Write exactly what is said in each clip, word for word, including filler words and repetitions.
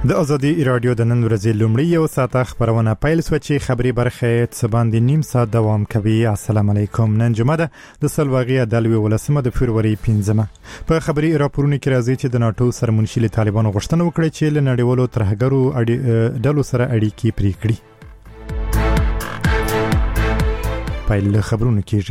د ازادي رادیو د نن ورځې لومړی یو ساعته خبرونه پیل شوه چې خبري برخه څه باندې نیم ساعت دوام کوي. السلام علیکم. نن جمعه ده د سلواغي دلوي ولسمه د فبرवरी پنځمه. په خبري راپورونو کې راځي چې د ناتو سرمنشي له طالبانو غوښتنه وکړه چې له نړیوالو ترهګرو ډلو سره اړیکې پرې کړي. پیل خبرونه کیږي.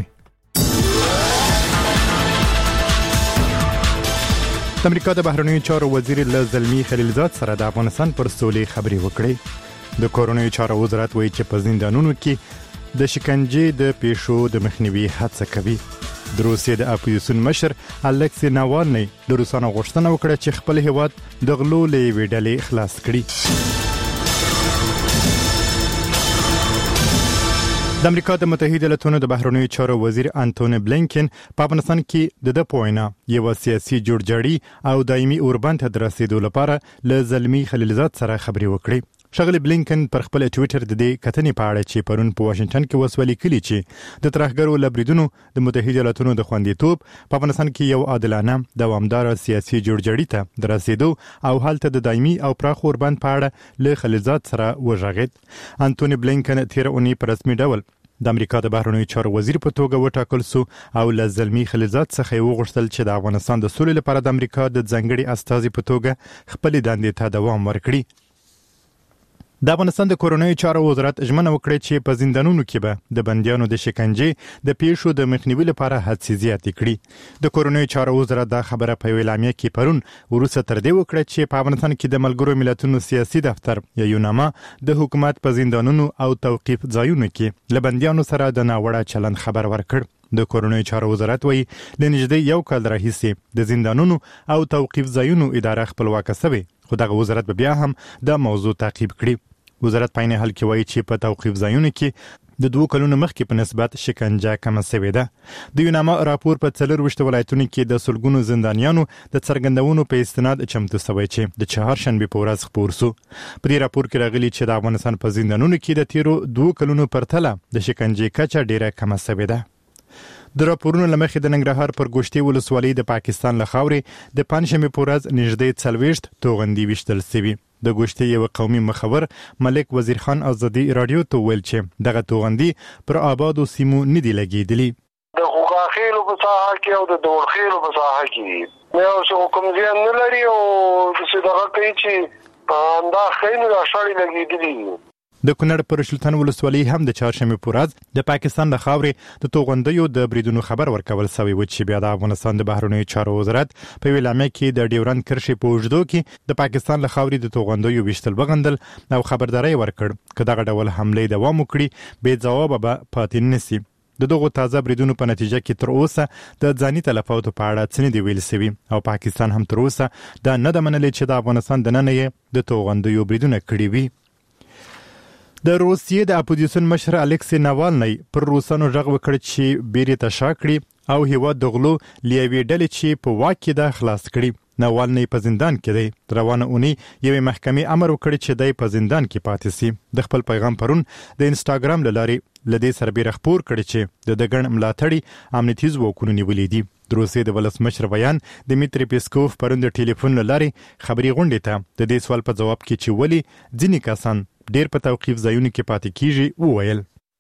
د امریکا د بهرنیو چارو وزیر زلمی خلیلزاد سره د افغانستان پر سولې خبرې وکړې. د کورونو چارو وزارت وایي چې په زندانونو کې د شکنجې د پیښو د مخنیوي هڅه کوي. د روسیې د اپوزیسیون مشر الکسی ناوالنی د روسانو غوښتنه وکړه چې خپل هیواد د غلو له یوې ډلې خلاص کړي. د امریکا د متحده ایالاتونو د بهرنیو چارو وزیر انټونی بلینکن په افغانستان کې د د پوینه یو سیاسي جوړجاړي او دایمي اوربند ته رسیدو لپاره له زلمی خلیلزاد سره خبرې وکړي. شغل بلینکن پر خپل ټوئیټر د دې کتنې په اړه چې پرون په واشنگټن کې وسولې کلی چې د ترهګرو لبریدونو د متحده ایالاتونو د خوندیتوب په افغانستان کې یو عادلانه دوامدار سیاسي جوړجاړي ته د رسیدو او حالت د دایمي او پراخ اوربند په اړه له خلیلزاد سره وژغید. انټونی بلینکن تیر اونۍ په رسمي ډول د امریکا د بهرنیو چارو وزیر په توګه وټاکل سو او له زلمی خلیلزاد څخه وغوښتل چې د افغانستان د سولې لپاره د امریکا د ځنګړي استازي په توګه خپل دندې ته دوام ورکړي. د افغانستان د کورونو چارو وزارت ژمنه وکړه چې په زندانونو کې به د بنديانو د شکنجې د پیښو د مخنیوي لپاره هڅې زیاتې کړي. د کورونو چارو وزارت دا خبره په اعلامیه کې پرون وروسته تر دې وکړه چې په افغانستان کې د ملګرو ملتونو سیاسي دفتر یا یوناما د حکومت په زندانونو او توقيف ځایونو کې له بنديانو سره د ناوړه چلند خبر ورکړ. د کورونو چارو وزارت وایي لنږدې یو کال راهیسې د زندانونو او توقيف ځایونو اداره خپلواکه شوه، خو دغه وزارت به بیا هم د موضوع تعقیب کړي. وزارت په نه حال کې وایي چې په توقيف ځایونو کې د دوه کلونو مخکې په نسبت شکنجه کم شوې ده. د یوناما راپور په څلور وشت ولایتونو کې د سلګونو زندانیانو د څرګندونو په استناد چمتو شوی چې د چهارشنبه په ورځ خبر شو. په دې راپور کې راغلي چې د افغانستان په زندانونو کې د تیرو دوه کلونو پرتله د شکنجې کچه ډیره کم شوې ده. د راپورونو لمخې د ننګرهار پر ګوشتي ولسوالۍ د پاکستان له خاورې د پنځمې په ورځ نږدې څلوېښت توغندي وشتل شوي. د ګوشتي یو قومي مخور ملک وزیر خان ازادي رادیو ته ویل چې دغه توغندي پر آبادو سیمو نه دی لګیدلی. د غوغاخیلو په ساحه کې او د دورخیلو په ساحه کې یو څه کوم ځای نه لري او څه دغه کوي چې انده خینو د شړې لګیدلی. د کونړ پر شلتن ولسوالۍ هم د چهارشنبه په ورځ د پاکستان له خاورې د توغندیو د بریدونو خبر ورکول شوی و چې بیا د افغانستان د بهرنیو چارو وزارت په اعلامیه کې د ډیورند کرښې په اوږدو کې د پاکستان له خاورې د توغندیو وشتل وغندل او خبرداري ورکړ چې دغه ډول حمله دوام وکړي بې ځواب به پاتې نشي. د دغه تازه بریدونو په نتیجه کې تر اوسه د ځاني تلفاتو په اړه څه نه دی ویل شوی او پاکستان هم تر اوسه دا نه د منلې چې د افغانستان د نن یې د توغندیو بریدونه کړی وي. د روسیې د اپوزیسیون مشر الکسی ناوالنی پر روسانو غږ وکړ چې بیرې ته شا کړي او هیواد د غلو لیوي ډلې چې په واک کې ده خلاص کړي. ناوالنی په زندان کې دی. روانه اونۍ یوې محکمې امر وکړ چې دی په زندان کې پاتې شي. د خپل پیغام پرون د انسټاګرام له لارې لدې سربېره خبر کړي چې د دګن ملاتړي امنیتي ځواکونو نیولې دي. د روسیې د ولسمشر بیان دمیتری پیسکوف پرون د ټلیفون له لارې خبري غونډې ته د دې سوال په جواب کې چې ولی ځینې کسان ډیر په توقيف ځایونو کې پاتې کیږي وویل.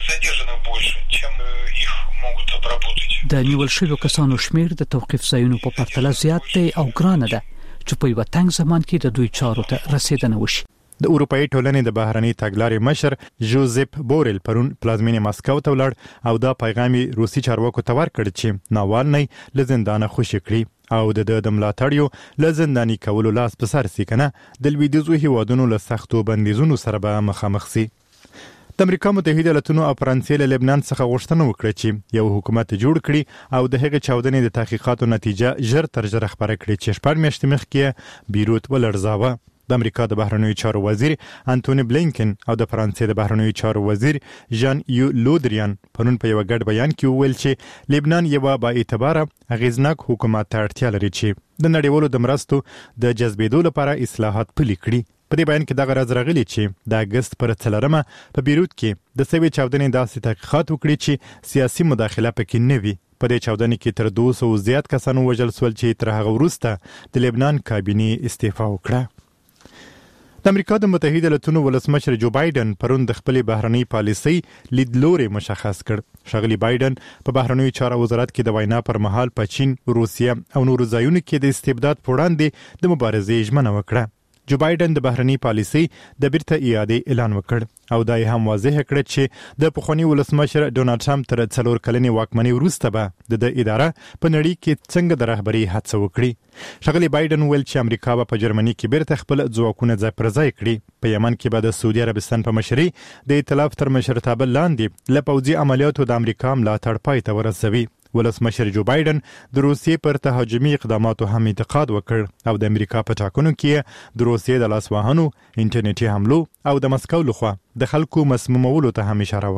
د نیول شویو کسانو شمیر د توقيف ځایونو په پرتله زیات دی او ګرانه ده چې په یو تنګ زمان کې د دوی چارو ته رسیدنه وشي. د اروپאי ټولنې د بهرني تګلارې مشر جوزپ بورل پرون پلازمینې ماسکو ته ولاړ او دا پیغام روسي چارواکو ته ورکړ چې ناوالنی له زندانه خوشي کړي او د د ملاتړیو له زنداني کولو لاس په سر سي کنه د لویدیزو هیوادونو له سختو بندیزونو سره به مخامخ سي. د امریکا متحده ایالاتونو او فرانسې له لبنان څخه غوښتنه وکړه چې یو حکومت جوړ کړي او د هغې چاودنې د تحقیقاتو نتیجه ژر تر ژره خبره کړي چې شپږ میاشتې مخکې بیروت ولړزاوه. د امریکا د بهرنیو چارو وزیر انټونی بلینکن او د فرانسې د بهرنیو چارو وزیر ژان یو لودریان پرون په یو ګډ بیان کې وویل چې لبنان یو با اعتبار اغیزناک حکومت ته اړتیا لري چې د نړیوالو د مرستو د جذبېدو لپاره اصلاحات پلي کړي. په دې بیان کې دا غرض راغلی چې د اگست پر څلورمه په بیروت کې د سوي چاودنې داسې تحقیقات وکړي چې سیاسي مداخله پکې نه وي. په دې چاودنې کې تر دوه سوه زیات کسانو وژل شول چې تر هغه وروسته د لبنان کابینې استعفا وکړه. د امریکا د متحده ایالاتونو ولسمشر جو بایدن پرون د خپل بهرنی پالیسي لیدلوري مشخص کړ. شغلی بایدن په بهرنی چارو وزارت کې د وینا پر مهال په چین، روسیه او نورو ځایونو کې د استبداد پر وړاندې د مبارزې ژمنه وکړه. جو بایدن د بهرنی پالیسي د بیرته اعادې اعلان وکړ او دا هم واضح کړ چې د پخوانی ولسمشر ډونالد ټرمپ تر څلور کلنې واکمنۍ وروسته به د اداره په نړۍ کې څنګه د رهبرۍ هڅه وکړي. شغلی بایدن ویل چې امریکا به په جرمني کې بیرته خپل ځواکونه ځای پر ځای کړي. په یمن کې به د سعودي عربستان په مشرۍ د ائتلاف تر مشرتابه لاندې له پوځي عملیاتو د امریکا ملاتړ پای ته ورسوي. ولسمشر جو بایدن د روسیې پر تهاجمي اقداماتو هم انتقاد وکړ او د امریکا په ټاکنو کې د روسیې د لاس وهنو، انټرنیټي حملو او د مسکو لخوا د خلکو مسمومولو ته هم اشاره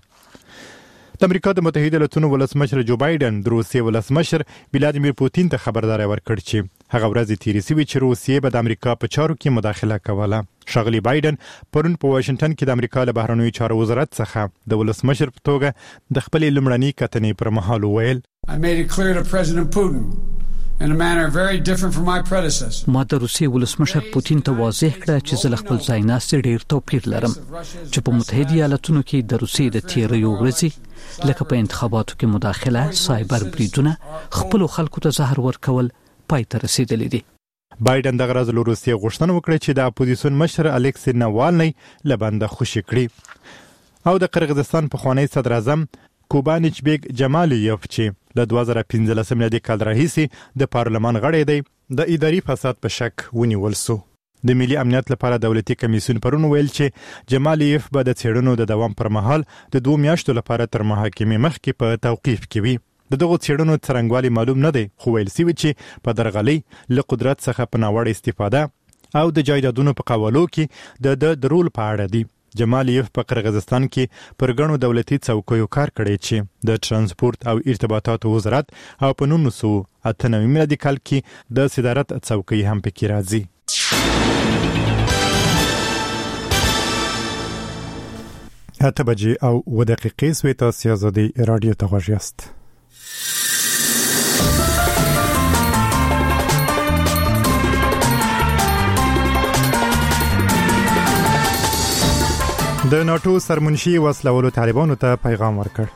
وکړه. د امریکا د متحده ایالاتونو ولسمشر جو بایدن د روسیې ولسمشر ولادیمیر پوتین ته خبرداري ورکړه چې هغه ورځ تیرې شوې چې روسیې به د امریکا په چارو کې مداخله کوله. شغلی بایدن پرون په واشنگټن کې د امریکا له بهرنیو چارو وزارت څخه د ولسمشر په توګه د خپل لمړنۍ کتنې پر مهال وویل I made it clear to President Putin in a manner very different from my predecessor. ما د روسیې ولسمشر پوتین ته واضح کړه چې زه له خپل ځای ناستې ډېر توپیر لرم چې په متحده ایالاتونو کې د روسیې د تیریو ورځې لکه په انتخاباتو کې مداخله، سایبر بریدونه، خپل خلکو ته زهر ورکول پای ته رسیدلي دي. بایدن دغه ورځ له روسیې غوښتنه وکړه چې د اپوزیسیون مشر الکسی ناوالنی له بنده خوشي کړي او د قرغیزستان پخوانی صدر اعظم کوبانیچ بیگ جمالیف چې له دوه زره پنځلسم میلادي کال راهیسې د پارلمان غړی دی د اداري فساد په شک ونیول سو. د ملي امنیت لپاره دولتي کمیسیون پرون ویل چې جمالیف به د څېړنو د دوام پر مهال د دوه میاشتو لپاره تر محاکمې مخکې په توقیف کې وي. د دغه څېړنو څرنګوالي معلوم نه دی، خو ویل شوی چې په درغلۍ له قدرت څخه په ناوړه استفاده او د جایدادونو په قوالو کې د د درول په اړه دی. جمالیف په قرغیزستان کې پر ګڼو دولتي څوکیو کار کړی چې د ترانسپورت او ارتباطاتو وزارت او په نولس سوه اته نوي میلادي کال کې د صدارت څوکۍ هم پکې راځي. اته بجې او اوه دقیقې سوې. تاسو آزادي رادیو ته غوږ یاست. د ناتو سرمنشي وسلوالو طالبانو ته پیغام ورکړ.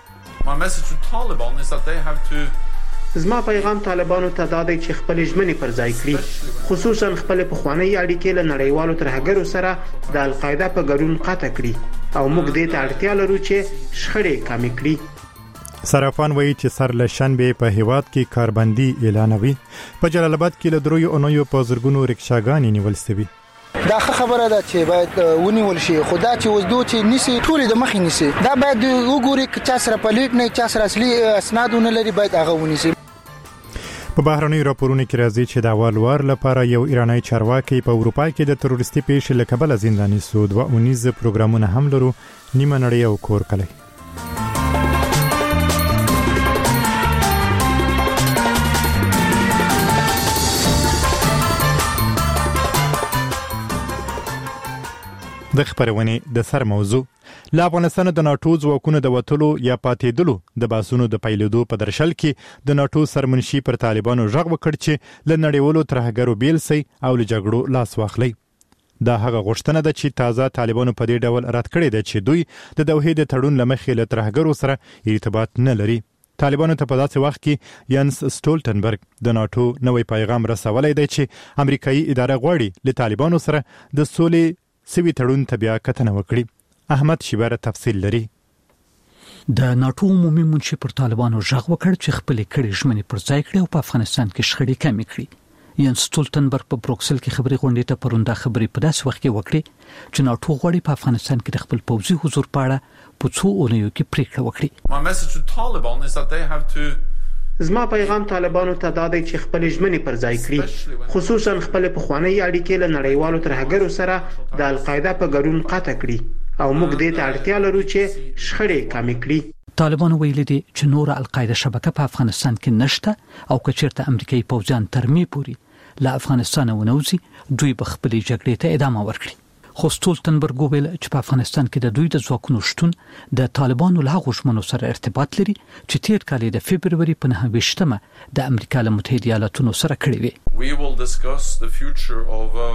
زما پیغام طالبانو ته دا دی چې خپل ژمنې پر ځای کړي، خصوصا خپل پخوانی اړیکې له نړیوالو ترهګرو سره د القاعده په ګډون قطع کړي او موږ دې ته اړتیا لرو چې شخړې کمې کړي. صرافان وایي چې سر له شنبې په هیواد کې کاربندي اعلانوي. په جلال آباد کې له دروي اونیو په زرګونو رکشاګانې نیول شوي. دا خبره ده چې باید ونیول شي، خدا چې وزدو چې نسی ټول د مخې نسی، دا باید وګوري چې چا سره پلیټ نه، چا سره اصلي اسنادونه لري، باید هغه ونیسي. په بهرنی راپورونو کې راځي چې د اولوار لپاره یو ایرانی چارواکي په اروپا کې د تروریستي پیښې له کبله زنداني سو. دوه اونیز پروګرامونه هم لرو، نیمه نړۍ او کور کلی. د خبرونه د سر موضوع له افغانستان د ناتو ځواکونو د وټلو یا پاتېدلو د باسونو د پیلېدو په درشل کې د ناتو سرمنشي پر طالبانو ژغ وکړ چې له نړیوالو ترهګرو بیل سي او له جګړو لاس واخلي. دا هغه غوښتنه ده چې تازه طالبانو په دې ډول رد کړې ده چې دوی د دوحې د تړون لمخې له ترهګرو سره ارتباط نه لري. طالبانو ته په داسې وخت کې ینس سټولټنبرګ د ناتو نوې پیغام رسولای دی چې امریکایي اداره غواړي له طالبانو سره د سولې سوي تړون ته بیا کتنه وکړي. احمد شیبر تفصیل لري. د ناتو عمومي منشي پر طالبانو ژغ وکړ چې خپل کړي ژمنې پر ځای کړي او په افغانستان کې شخړې کمې کړي. ینس سټولټنبرګ په بروکسل کې خبري غونډې ته پرونده خبري په داس وخت کې وکړي چې ناتو غواړي په افغانستان کې د خپل پوځي حضور په اړه په څو اونیو کې پریکړه وکړي. زما پیغام طالبانو ته دا دی چې خپل ژمنې پر ځای کړي، خصوصا خپل پخوانی اړیکې له نړیوالو ترهګرو سره د القاعده په ګډون قطع کړي او موږ دې ته اړتیا لرو چې شخړې کمې کړي. طالبانو ویلي دي چې نور القاعده شبکه په افغانستان کې نشته او کچیرته امریکایي پوځیان ترمیم پوري له افغانستان ونوځي دوی به خپل جګړې ته ادامه ورکړي. خو سټولټنبرګ ویل چې په افغانستان کې د دوی د ځواکونو شتون د طالبانو له غوښمنو سره ارتباط لري چې تیر کال د فبرवरी په نهه ویشتمه د امریکا له متحده ایالاتونو سره کړی وي. We will discuss the future of um,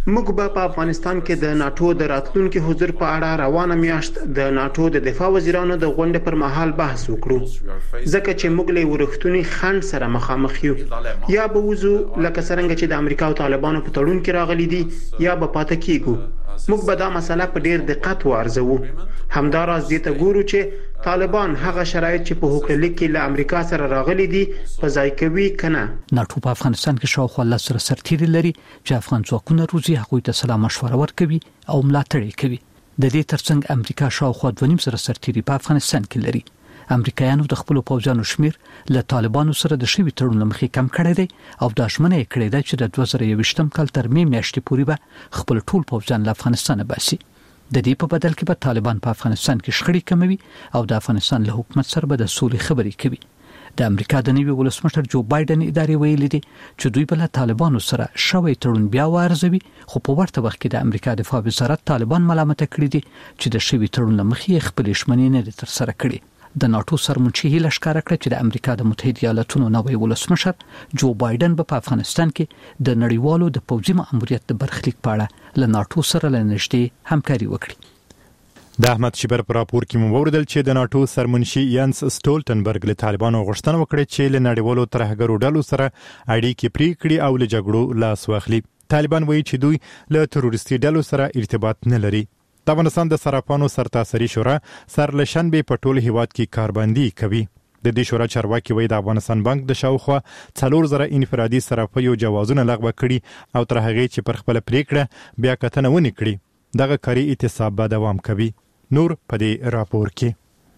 موږ به په افغانستان کې د ناتو د راتلونکي حضور په اړه روانه میاشت د ناتو د دفاع وزیرانو د غونډې پر مهال بحث وکړو، ځکه چې موږ له ورښتونی خنډ سره مخامخ یو. یا به وځو لکه څنګه چې د امریکا او طالبانو په تړون کې راغلي دي، یا به پاتې کیږو. موږ به دا مسله په ډیر دقت وارزوو. همداراز دې ته ګورو چې طالبان هغه شرایط چې په هوکړه لیک کې له امریکا سره راغلي دي په ځای کوي کنه. ناتو په افغانستان کې شاوخوا لس سره سرتیري لري چې افغان ځواکونه روزي هغوی ته سلا مشوره ورکوي او ملاتړ کوي. د دې ترڅنګ امریکا شاوخوا دوه نیم سره سرتیري په افغانستان کې لري. امریکایانو د خپل پوځیانو شمیر له طالبانو سره د شوی تړون لمخې کم کړی دی او د اشمنه یې کړی دی چې د دوه زره یوویشتم کال تر می میاشتې پورې به خپل ټول پوځیان له افغانستان باسي. د دې په بدل کې به طالبان په افغانستان کې شخړې کموي او د افغانستان له حکومت سره به د سولې خبرې کوي. د امریکا د نوي ولسمشر جو بایدن ادارې ویلي دي چې دوی بل طالبانو سره شوی تړون بیا وارزوي، خو په ورته وخت کې د امریکا دفاع وزارت طالبان ملامت کړی دي چې د شوی تړون لمخې خپل شمنې نه تر سره کړي. د ناتو سرمنشي هیله ښکاره کړه چې د امریکا د متحده ایالاتونو نوی ولسمشر جو بایدن به په افغانستان کې د نړیوالو د پوځي ماموریت د برخلیک په اړه له ناتو سره لنږدې همکاري وکړي. د احمد شیبر پر راپور کې مو وردل چې د ناتو سرمنشي یانس سټولټنبرګ له طالبانو غوښتنه وکړه چې له نړیوالو ترهګرو ډلو سره اړیکې پرې کړي او له جګړو لاس واخلي. طالبان وایي چې دوی له تروریستي ډلو سره ارتباط نه لري. د افغانستان د صرافانو سرتاسري شورا سرلشنبه په ټول هیواد کې کاربندي کوي. د دې شورا چارواکي وایي د افغانستان بانک د شاوخوا څلور زره انفرادي صرافیو جوازونه لغوه کړي او تر هغه چې پر خپل پریکړه بیا کتنه ونی کړي. دغه کاري اعتصاب به دوام کوي. نور په دې راپور کې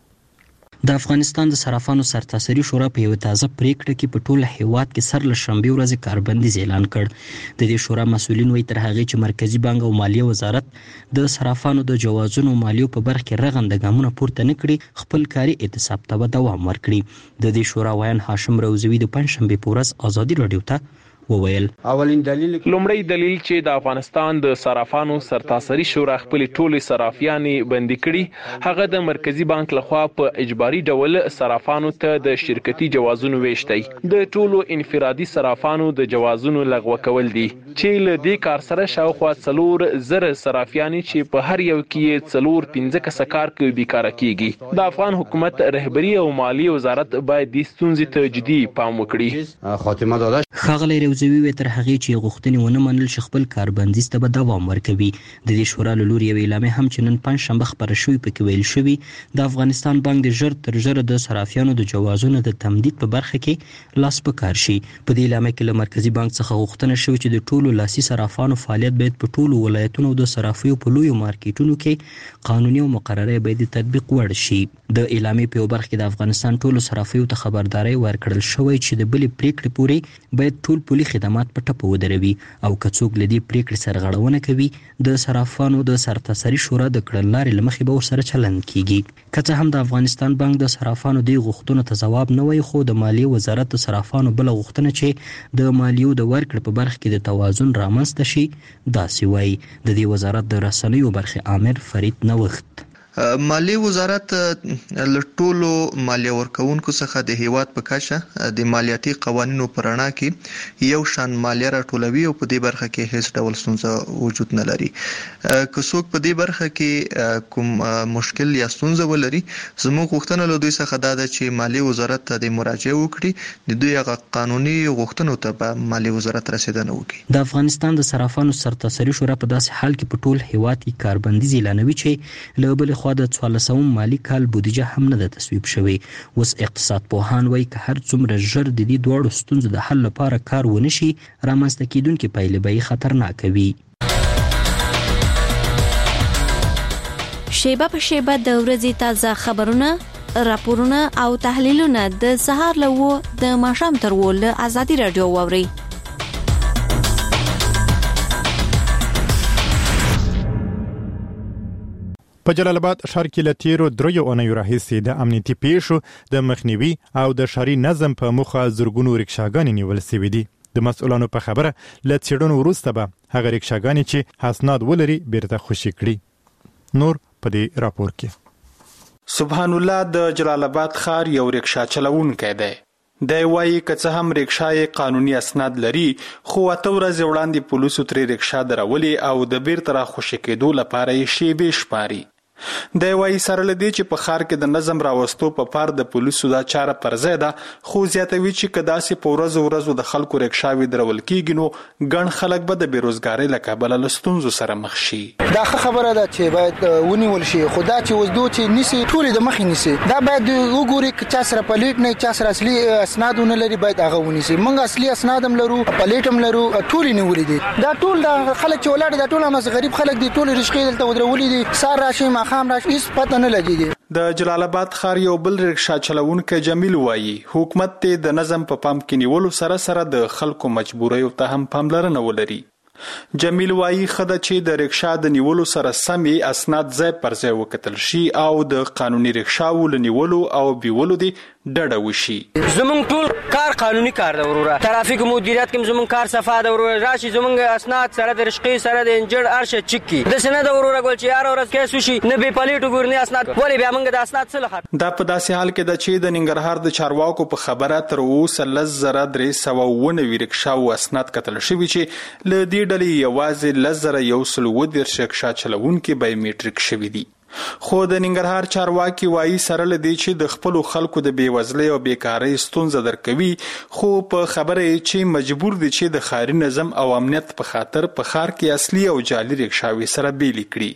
د افغانستان د صرافانو سرتاسري شورا په یو تازه پریکړه کې په ټول هیواد کې سر له شنبه ورځې کاربندیز اعلان کړ. د دې شورا مسؤلین وایي تر هغه چې مرکزی بانک او مالیه وزارت د صرافانو د جوازونو مالیو په برخه کې رغنده ګامونه پورته نه کړي، خپل کاري اعتصاب ته دوام ورکړي. د دې شورا وایي هاشم روزوی د پنځشنبه په ورځ ازادي رادیو ته وویل اولین دلیل لومړی دلیل چې د افغانستان د صرافانو سرتاسري شورا خپل ټولې صرافیانې بندي کړي، هغه د مرکزی بانک لخوا په اجباري ډول صرافانو ته د شرکتي جوازونو ویشتي. د ټولو انفرادي صرافانو د جوازونو لغوه کول دي چې له دې کار سره شاوخوا څلور زره صرافیانې چې په هر یو کې څلور پنځه کسه کار کوي بیکاره کیږي. د افغان حکومت رهبری او مالی وزارت باید د ستونزې ته جدي پام وکړي. خاتمه داده خغلی روزوی وی تر هغه چې غوښتنې ونه منل چې خپل کاربندیز ته به دوام ورکوي. د دې شورا له لوري یو اعلامیه هم چې نن پنځشنبه خپره شوې پکې ویل شوی د افغانستان بانک د ژر تر ژره د صرافیانو د جوازونو د تمدید په برخه کې لاس په کار شي. په دې اعلامیه کې له مرکزی بانک څخه غوښتنه شوې چې د ټولو لاسي صرافانو فعالیت باید په ټولو ولایتونو د صرافیو په لویو مارکیټونو کې قانوني او مقرره باید تطبیق وړ شي. د اعلامیې په برخه کې د افغانستان ټولو صرافیو ته خبرداري ورکړل شوې چې د بلې پریکړې پورې باید ټول پولي خدمات په ټپه ودروي او که څوک لدی پریکړې سرغړونه کوي د صرافانو د سرتاسري شورا د کړنلارې لمخې به ورسره چلند کیږي. که څه هم د افغانستان بانک د صرافانو د غوښتنو ته ځواب نه وایي، خو د مالیې وزارت د صرافانو بل غوښتنه چې د مالیو د ورکړې په برخه کې د توازن رامنځته شي داسې وایي. د دې وزارت د رسنیو برخه عامر فرید نوښت مالیه وزارت له ټولو مالیه ورکوونکو څخه د هیواد په کچه د مالیاتي قوانینو په رڼا کې یو شان مالیه راټولوي او په دې برخه کې هیڅ ډول ستونزه وجود نه لري. که څوک په دې برخه کې کوم مشکل یا ستونزه ولري، زموږ غوښتنه له دوی څخه دا ده چې مالیه وزارت ته د مراجعه وکړي، د دوی هغه قانوني غوښتنو ته په مالیه وزارت رسیدنه وکړي. د افغانستان د صرافانو سرتاسري شورا په داسې حال کې په ټول هیواد کې کاربندیز اعلانوي چې له بل خوا د څوارلسم مالی کال بودیجه هم نه ده تصویب شوې. اوس اقتصاد پوهان وایي که هر څومره ژر د دې دواړو ستونزو د حل لپاره کار ونه شي، رامنځته کېدونکې پایلې به یې خطرناکه وي. شیبه په شیبه د ورځې تازه خبرونه، راپورونه او تحلیلونه د سهار له وو د ماښام تر وو له ازادي رادیو واورئ. په جلال آباد ښار کې له تیرو دریو اونیو راهیسې د امنیتي پیښو د مخنیوي او د ښاري نظم په موخه زرګونو رکشاګانې نیول شوې دي. د مسؤلانو په خبره له څېړنو وروسته به هغه رکشاګانې چې اسناد ولري بیرته خوشي کړي. نور په دې راپور کې سبحان الله د جلال آباد ښار یو رکشا چلوونکی دی. د وایي که څه هم رکشای قانوني اسناد لري خو اته ورځې وړاندې پولیسو ترې رکشا درولې او د بیرته راخوشي کېدو لپاره یې شیبې شماري. د وایي سره لدی چې په ښار کې د نظم راوستو په پار د پولیسو دا چاره پر ځای ده، خو زیاتوي چې که داسې په ورځو ورځو د خلکو رکشاوې درول کېږي نو ګڼ خلک به د بېروزګارۍ له کبله له ستونزو سره مخ شي. دا ښه خبره ده چې باید ونیول شي، خو دا چې وزدو چې نیسي ټولې د مخې نیسي، دا باید وګوري که چا سره پلیټ نه چا سره اصلي اسناد ونه لري باید هغه ونیسي. موږ اصلي اسناد هم لرو، پلیټ هم لرو، ټولې نیولې دي. دا ټول د خلک چې ولاړ دي ټول هم غریب خلک دي، ټول رشقې دلته ودرولې دي، سار راشي ماښام راشي هیڅ پته نه لګیږي. د جلال آباد ښار یو بل رکشا چلونکی جمیل وایي حکومت ته د نظم په پام کې نیولو سره سره د خلکو مجبوریو ته هم پاملرنه ولري. جمیل وایي خدای چې د رکشا د نیولو سره سمي اسناد ځای پر ځای وکتل شي او د قانوني رکشاو له نیولو او بیولو دی ډډه وشي. زمونږ ټول کار قانوني کار ده وروره، ترافیک مدیریت کې زمونږ کار صفا ده وروره، راشي زمونږ اسناد سره د رشقې سره د انجن ارشه چک کی د سند وروره ګول چې هر ورځ کیس وشي نه به پلیټ وګورني اسناد ولې بیا موږ د اسناد څه لخت. دا په داسې حال کې د چې د ننګرهار د چارواکو په خبره تر اوسه لس زره درې سوه اووه نوي رکشاو اسناد کتل شوي چې له دې ډلې یوازې لس زره یو سل اووه دېرش رکشا چلونکي بایومیټریک شوي دي. خو د ننګرهار چارواکي وایي سره له دې چې د خپلو خلکو د بېوزلۍ او بیکارۍ ستونزه درکوي، خو په خبره یې چې مجبور دي چې د ښاري نظم او امنیت په خاطر په ښار کې اصلي او جعلي رکشاوې سره بیلې کړي.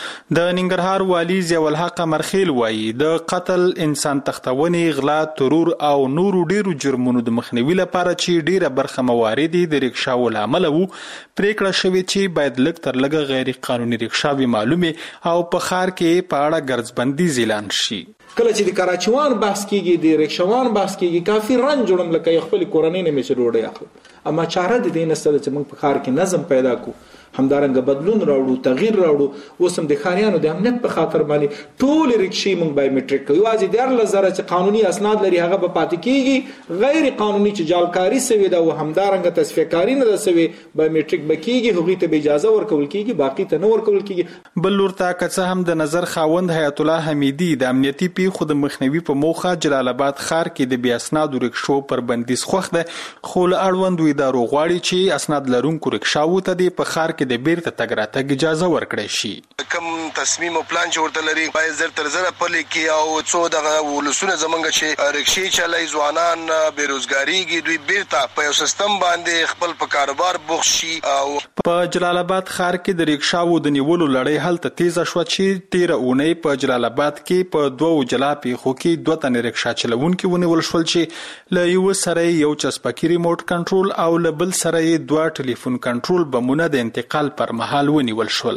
د ننګرهار والی ضیاء الحق مرخیل وایي د قتل، انسان تختونې، غلا، ترور او نورو ډیرو جرمونو د مخنیوي لپاره چې ډیره برخه موارد د رکشاو له امله وو پریکړه شوې چې باید لږ تر لږه غیر قانوني رکشاوې معلومې او په ښار کې په اړه ګرځبندیز اعلان شي. کله چې د کراچوان بحث کیږي، د رکشاوان بحث کیږي، کافي رنج جوړم لکه خپل کورنۍ نه مې ډوډۍ اخلم، اما چاره د دې نسته چې موږ په ښار کې نظم پیدا کو، همدارنګه بدلون راوړو، تغییر راوړو. اوس هم د ښاریانو د امنیت په خاطر باندې ټول رکشې موږ بایومیټریک کوو. یوازې دیارلس زره چې قانوني اسناد لري هغه به پاتې کیږي، غیر قانوني چې جعلکاري سوې ده او همدارنګه تصفیه کاري نه ده سوې بایومیټریک به کیږي، هغوی ته به اجازه ورکول کیږي، باقي ته نه ورکول کیږي. بل لور ته که څه هم د نظر خاوند حیات الله حمیدي د امنیتي پیښو د مخنیوي په موخه جلال آباد ښار کې د بې اسنادو رکشو پر بندیز خوښ ده، خو له اړوندو ادارو غواړي چې اسناد لرونکو رکشاوو ته د په ښار کې د بیرته تګ راتګ اجازه ورکړی شي. کوم تصمیم او پلان چې ورته لري باید زر تر زره پلي کړي او څو دغه ولسونه زمونږ چې رکشې چلوي ځوانان بېروزګاریږي، دوی بیرته په یو سیستم باندې خپل په کاروبار بوخت شي. او په جلال آباد ښار کې د رکشاو د نیولو لړۍ هلته تیزه شوه چې تیره اونۍ په جلال آباد کې په دوو جلا پیښو کې دوه تنې رکشا چلونکي ونیول شول چې له یوه سره یو چسپکي ریموټ کنټرول او له بل سره یې دوه ټلیفون کنټرول بمونه د انتقال پر مهال ونیول شول.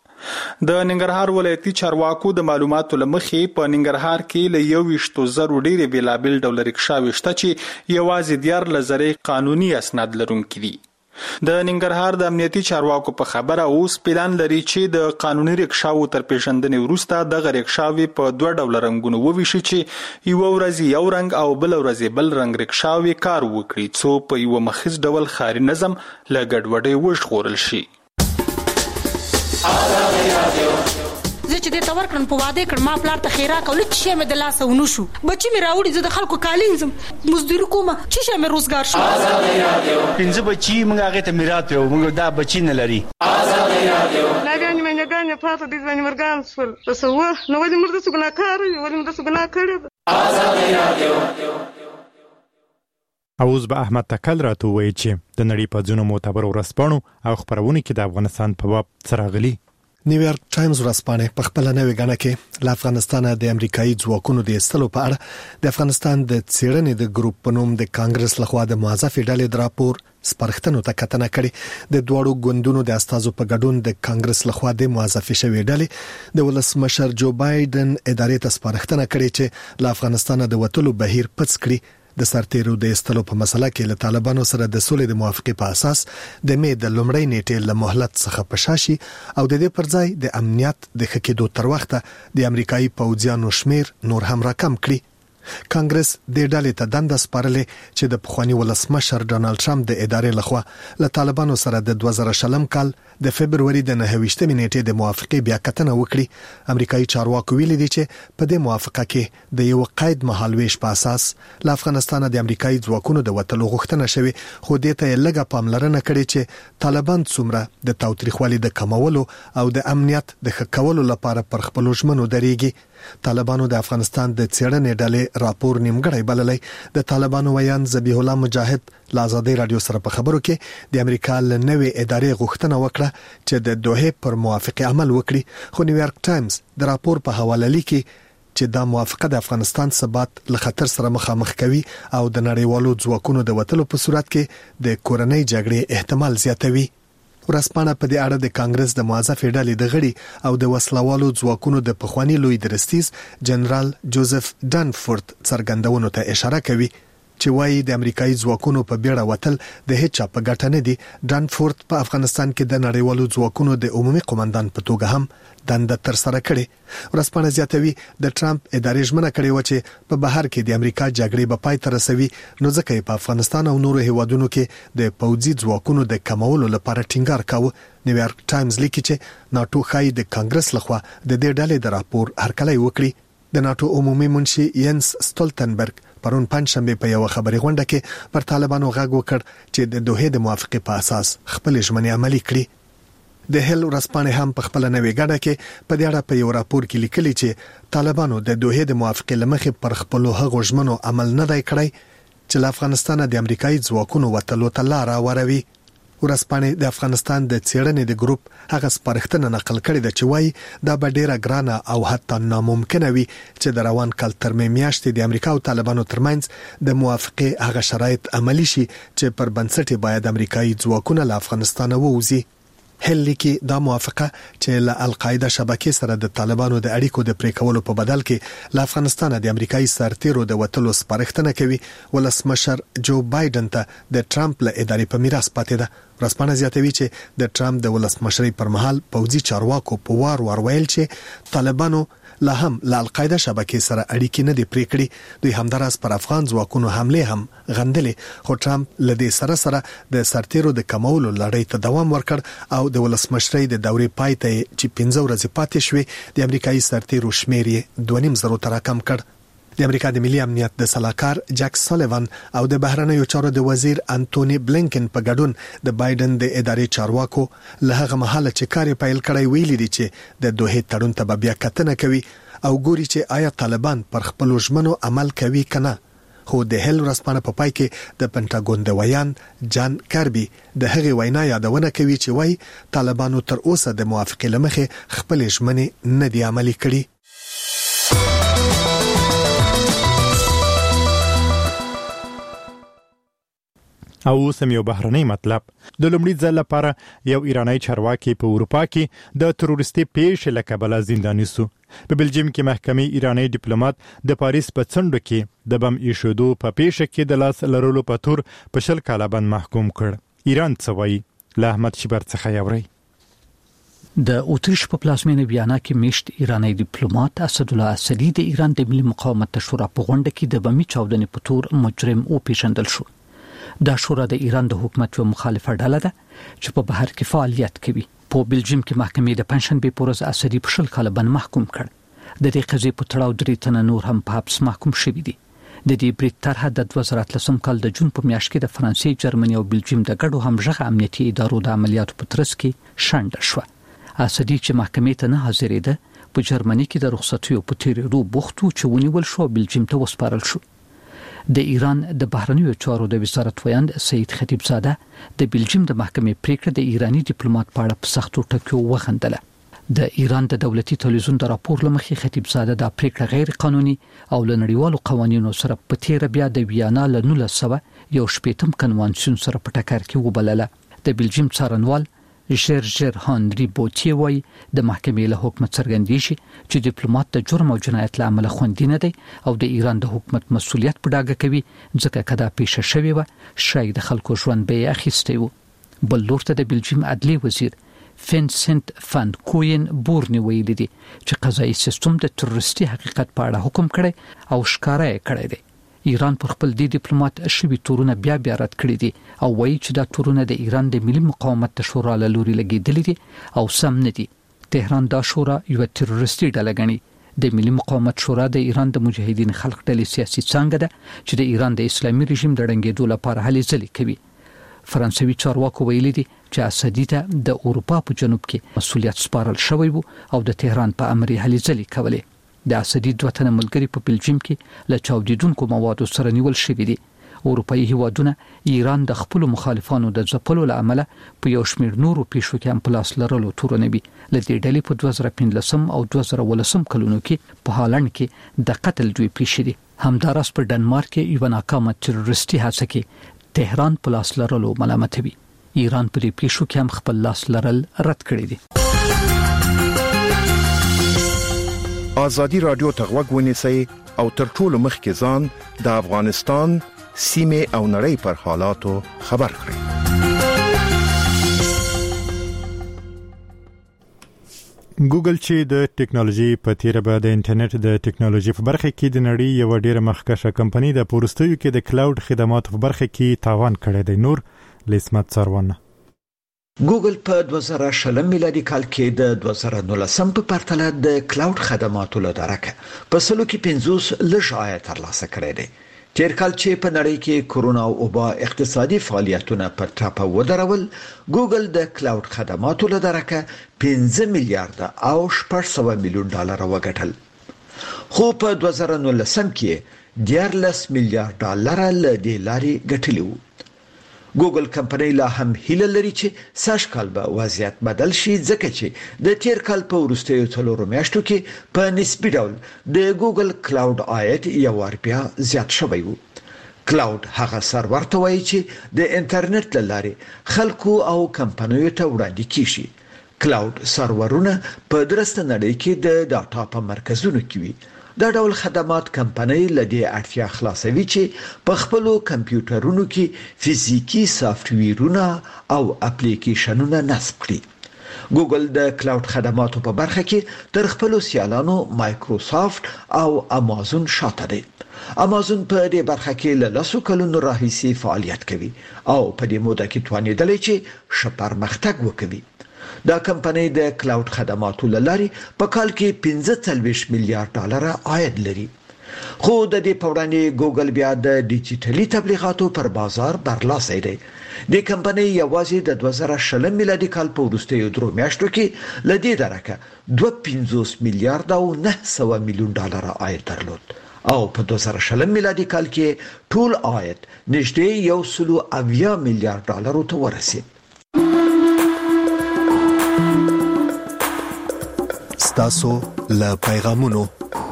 د ننګرهار ولایتي چارواکو د معلوماتو له مخې په ننګرهار کې له یو ویشتو زرو ډېرې بېلابېل ډوله رکشاوې شته چې یوازې دیارلس زرې قانوني اسناد لرونکي دي. د ننګرهار د امنیتي چارواکو په خبره اوس پلان لري چې د قانوني رکشاو تر پیژندنې وروسته دغه رکشاوې په دوه ډوله رنګونو وویشي چې یوه ورځ یو رنګ او بل ورځ بل رنګ رکشاوې کار وکړي څو په یوه مخیز ډول ښاري نظم له ګډوډۍ وژغورل شي. زه چې دې ته ورکړم په واده کړم، ما پلار ته خیرا کول چې شی مې د لاسه ونه شو، بچی مې راوړي، زه د خلکو کالینځم، مزدوري کومه، چې شی مې روزګار شو. پنځه بچي موږ هغه ته میراث یو، موږ دا بچی نه لري. لا ګانې مې نه ګانې پاته دې ځواني مرګان شول څه و نو ولې مرده څه ګناه کار ولې مرده څه ګناه کړی. اوس به احمد تکل راته وایي چې د نړۍ په ځینو معتبرو ورځپاڼو او خپرونو کې د افغانستان په باب څه راغلي. نیویارک ټایمز ورځپاڼه په خپل نوې غاڼه کې له افغانستان د امریکایي ځواکونو د ایستلو په اړه د افغانستان د څېړنې د ګروپ په نوم د کانګرس لخوا د موظفې ډلې د راپور سپارښتنو ته کتنه کړې. د دوړو ګوندونو د استازو په ګډون د کانګرس لخوا د موظفې شوې ډلې د ولسمشر جو بایدن ادارې ته سپارښتنه کړې چې له افغانستان د وټلو بهیر پڅ کړي. د سرتیرو د استلو په مسله کې له طالبانو سره د سولې د موافقې په اساس د مې د لومړۍ نیټې له مهلت څخه پشاشي او د دې پر ځای د امنیت د ښه کېدو تر وخته د امریکایي پوځیانو شمیر نور هم راکم کړي. کانګرس د ډلې ته دنده سپارلې چې د پخوانی ولسمشر ډانلډ ټرمپ د ادارې لخوا له طالبانو سره د دوه زره شلم کال د فبرवरी د نهه ویشتمې نیټې د موافقې بیا کتنه وکړي. امریکایي چارواکو ویلي دي چې په دې موافقه کې د یو قید مهالويش په اساس له افغانستان د امریکایي ځواکونو د وټلو غوښتنه شوې، خو دې ته لږه پاملرنه کړې چې طالبان څومره د تاوتریخوالي د کمولو او د امنیت د ښه کولو لپاره پر خپل ژمنو درېږي. طالبانو د افغانستان د څېړنې ډلې راپور نیمګړی بللی. د طالبانو ویان ذبیح الله مجاهد له آزادۍ رادیو سره په خبرو کې د امریکا له نوې ادارې غوښتنه وکړه چې د دوحې پر موافقه عمل وکړي، خو نیویارک ټایمز د راپور په حواله لیکي چې دا موافقه د افغانستان ثبات له خطر سره مخامخ کوي او د نړیوالو ځواکونو د وټلو په صورت کې د کورنۍ جګړې احتمال زیاتوي. ورسپانه په دې اړه د کانګرس د موظفې ډلې د غړي او د وسلوالو ځواکونو د پخوانی لوی درستیز جنرال جوزف ډانفورد څرګندونو ته اشاره کوي چې وایي د امریکایي ځواکونو په بیړه وتل د هیڅ په ګټه نه دي. ډانفورد په افغانستان کې د نړیوالو ځواکونو د عمومي قومندان په توګه هم دنده تر سره کړې. ورسپانه زیاتوي د ټرمپ ادارې ژمنه کړې و چې په بهر کې د امریکا جګړې به پای ته رسوي، نو ځکه په افغانستان او نورو هیوادونو کې د پوځي ځواکونو د کمولو لپاره ټینګار کاوه. نیویارک ټایمز لیکي چې ناتو خای د کانګرس لخوا د دې ډلې د راپور هرکلی وکړي. د ناتو عمومي منشي ینس ستولتنبرګ پرون پنځشنبه په یو خبري غونډه کې پر طالبانو غږ وکړ چې د دوحې د موافقې په اساس خپل ژمنې عملي کړي. د هل ورسپانه هم په خپل نوې غاډه کې په دې اړه په یو راپور کې لیکلي چې طالبانو د دوحې د موافقې لمخې پر خپل هغو ژمنو عمل نه دی کړی چې له افغانستان د امریکایي ځواکونو وټلو ته لار وروي. ورسپانه د افغانستان د څېړنې د ګروپ هغه سپارښتنه نقل کړې ده چې وایي دا به ډیره ګرانه او حتی ناممکنه وي چې د روان کال تر میاشتې د امریکا او طالبانو ترمنځ د موافقې هغه شرایط عملی شي چې پر بنسټ باید امریکایي ځواکونه له افغانستان ووځي. هل لیکي دا موافقه چې له القاعده شبکې سره د طالبانو د اړیکو د پریکولو په بدل کې له افغانستان د امریکایي سرتیرو د وټلو سپارښتنه کوي، ولسمشر جو بایدن ته د ټرمپ له ادارې په میراث پاتې ده. رسپانه زیاتوي چې د ټرمپ د ولسمشرۍ پر مهال پوځي چارواکو په وار وار ویل چې طالبانو لا هم له القاعده شبکې سره اړیکې نه دي پرې کړې. دوی همداراز پر افغان ځواکونو حمله هم غندلې، خو ټرمپ له دې سره سره د سرتیرو د کمولو لړۍ ته دوام ورکړ او د ولسمشرۍ د دورې پای ته چې پنځه ورځې پاتې شوې د امریکایي سرتیرو شمیر یې دوه نیم زرو ته راکم کړ. د امریکا د ملي امنیت د سلاکار جک سالیوان او د بهرنیو چارو د وزیر انټونی بلینکن په ګډون د بایدن د ادارې چارواکو له هغه مهاله چې کار پیل کړی ویلي دي چې د دوحې تړون ته بیا کتنه کوي او ګوري چې آیا طالبان پر خپل ژمنو عمل کوي کنه. خو د هل ورسپانه په پای کې د پنټاګون د ویان جان کاربي د هغې وینا یادونه کوي چې وایي طالبانو تر اوسه د موافقې لمخې خپل ژمنې نه دي عملي کړي. او سم یو بهرنی مطلب د لومړي ځل لپاره یو ایرانی چارواکي په اروپا کې د تروریستي پیښې له کبله زنداني شو. په بلجیم کې محکمې ایرانی ډیپلوماټ د پاریس په څنډو کې د بم ایښودو په پیښه کې د لاس لرلو په تور په شل کاله باندې محکوم کړ. ایران څه وایي؟ له احمد شیبر څخه یوري. د اوتریش په پلازمینه ویانا کې میشت ایرانی ډیپلوماټ اسد الله اسدی د ایران د ملي مقاومت شورا په غونډه کې د بمي چاودنې په تور مجرم او پیژندل شو. دا شورا د ایران د حکومت یو مخالفه ډله ده چې په بهر کې فعالیت کوي. په بلجیم کې محکمې د پنځشنبه په ورځ اسدی په شل کاله باندې محکوم کړ. د دې قضیې په تړاو درې تنه نور هم په حبس محکوم شوي دي. د دې بریټ طرحه د دوه زره اتلسم کال د جون په میاشت کې د فرانسې، جرمني او بلجیم د ګډو همغږي امنیتي ادارو د عملیاتو په ترڅ کې شنډ شو. اسدی چې محکمې ته نه حاضرېده په جرمني کې د رخصتیو په تیرېدو بوختو چې ونیول شو، بلجیم ته وسپارل شو. د ایران د بهرنیو چارو د وزارت ویاند سید خطیب زاده د بلجیم د محکمې پریکړه د ایرانی ډیپلوماټ په اړه په سختو ټکیو وغندله. د ایران د دولتي تلویزیون د راپور لمخې خطیب زاده د پریکړه غیر قانوني او له نړیوالو قوانینو سره په تیر بیا د ویانا له نولس سوه یو شپږم کنوانسیون سره په ټکر کې وبلله. د بلجیم څارنوال ژرژر هانری بوتیه وای د محکمې له حکومت څرګندې شي چې ډیپلوماټ د جرم او جنایت له امله خوندي نه دی او د ایران د حکومت مسولیت په ډاګه کوي، ځکه کدا پیښه شوې و شاید د خلکو ژوند به اخیسته و. بل لور ته د بلجیم عدلی وزیر فینسنت فان کوین بورنی ویلي دي چې قضایي سیستم د تروریستي حقیقت په اړه حکم کړي او ښکارا یې کړی دی. ایران پر خپل دی ډیپلوماټ شوی تورونه بیا بیا رد کړی دي او وایي چې دا تورونه د ایران د ملي مقاومت شورا له لوري لګیدلي دي او سم نه دي. تهران دا شورا یو تروریستي ډله ګڼي. د ملي مقاومت شورا د ایران د مجاهدین خلق ډلې سیاسي څنګه ده چې د ایران د اسلامي رژیم د ړنګېدو لپاره هلې ځلې کوي. فرانسوي چارواکو ویلي دي چې اسدي ته د اروپا په جنوب کې مسؤلیت سپارل شوی وو او د تهران په امر هلې ځلې کولې. د اسدي دوه تنه ملګري په بلجیم کې له چاودیدونکو موادو سره نیول شوی دي. اروپایي هیوادونه ایران د خپل مخالفانو د ځپلو لامل په یو شمېر نورو پیښو کې هم پلاس لرلو تورنوي. لدې ډلې په دوه زره پنځلسم او دوه زره ولسم کلونو کې په هالند کې د قتل دوی پیښې دي. همداراز په ډنمارک کې یو ناکامه تروریستي هڅه کې تهران پلاس لرلو ملامتوي. ایران په دې پیښو کې هم خپل لاس لرل رد کړی دي. آزادي رادیو ته غوږ ونیسئ او تر ټولو مخکې ځان د افغانستان سیمه او نړۍ پر حالاتو خبر کړئ. ګوګل چې د ټیکنالوژي په تیره به د انټرنیټ د ټیکنالوژي په برخه کې د نړۍ یو ډیره مخکښه کمپنی د پورستیو کې د کلاود خدماتو په برخه کې تاوان کړی دی. نور لسمت سروانه ګوګل په دوه زره شلم میلادي کال کې د دوه زره نولسم په پرتله د کلاود خدماتو له درکه په سلو کې پنځوس لږ عاید ترلاسه کړی دی. تیر کال چې په نړۍ کې کورونا او وبا اقتصادي فعالیتونه پر ټاپه ودرول، ګوګل د کلاود خدماتو له درکه پنځه میلیارډ او شپږ سوه میلیون ډالر وګټل. خو په دوه زره نولسم کې دیارلس میلیارډ ډالر له دې لارې ګټلی وو. ګوګل کمپنۍ لا هم هیله لري چې سږ کال به وضعیت بدل شي، ځکه چې د تیر کال په وروستیو څلورو میاشتو کې په نسبي ډول د ګوګل کلاود عاید یو وار بیا زیات شوی وو. کلاود هغه سرور ته وایي چې د انټرنیټ له لارې خلکو او کمپنیو ته وړاندې کیږي. کلاود سرورونه په درسته نړۍ کې د ډاټا په مرکزونو کې وي. دا ډول خدمات کمپنۍ لدی اړتیا خلاصوي چې په خپل کمپیوټرونو کې فزیکی سافټویرونه او اپلیکیشنونه نصب کړي. ګوګل د کلاود خدماتو په برخه کې تر خپل سیالانو مایکروسافت او امازون شاته دی. امازون په دې برخه کې له لاسو کلونو راهیسې فعالیت کوي او په دې موده کې توانیدلی چې ښه پرمختګ وکړي. دا کمپنۍ د کلاود خدماتو لارې په کال کې پنځه څلوېښت میلیارډ ډالر عاید لري. خو د دې په وړاندې ګوګل بیا د ډیجیټلي تبلیغاتو پر بازار برلاسی دی. د کمپنۍ یوازې د دوه زره شلم میلادي کال په وروستیو درو میاشتو کې له دې درکه دوه پنځوس میلیارډ او نه سوه میلیون ډالر عاید درلود او په دوه زره شلم میلادي کال کې ټول عاید نږدې یو سلو اویا میلیارډ ډالر ته ورسید. تاسو له پیغامونو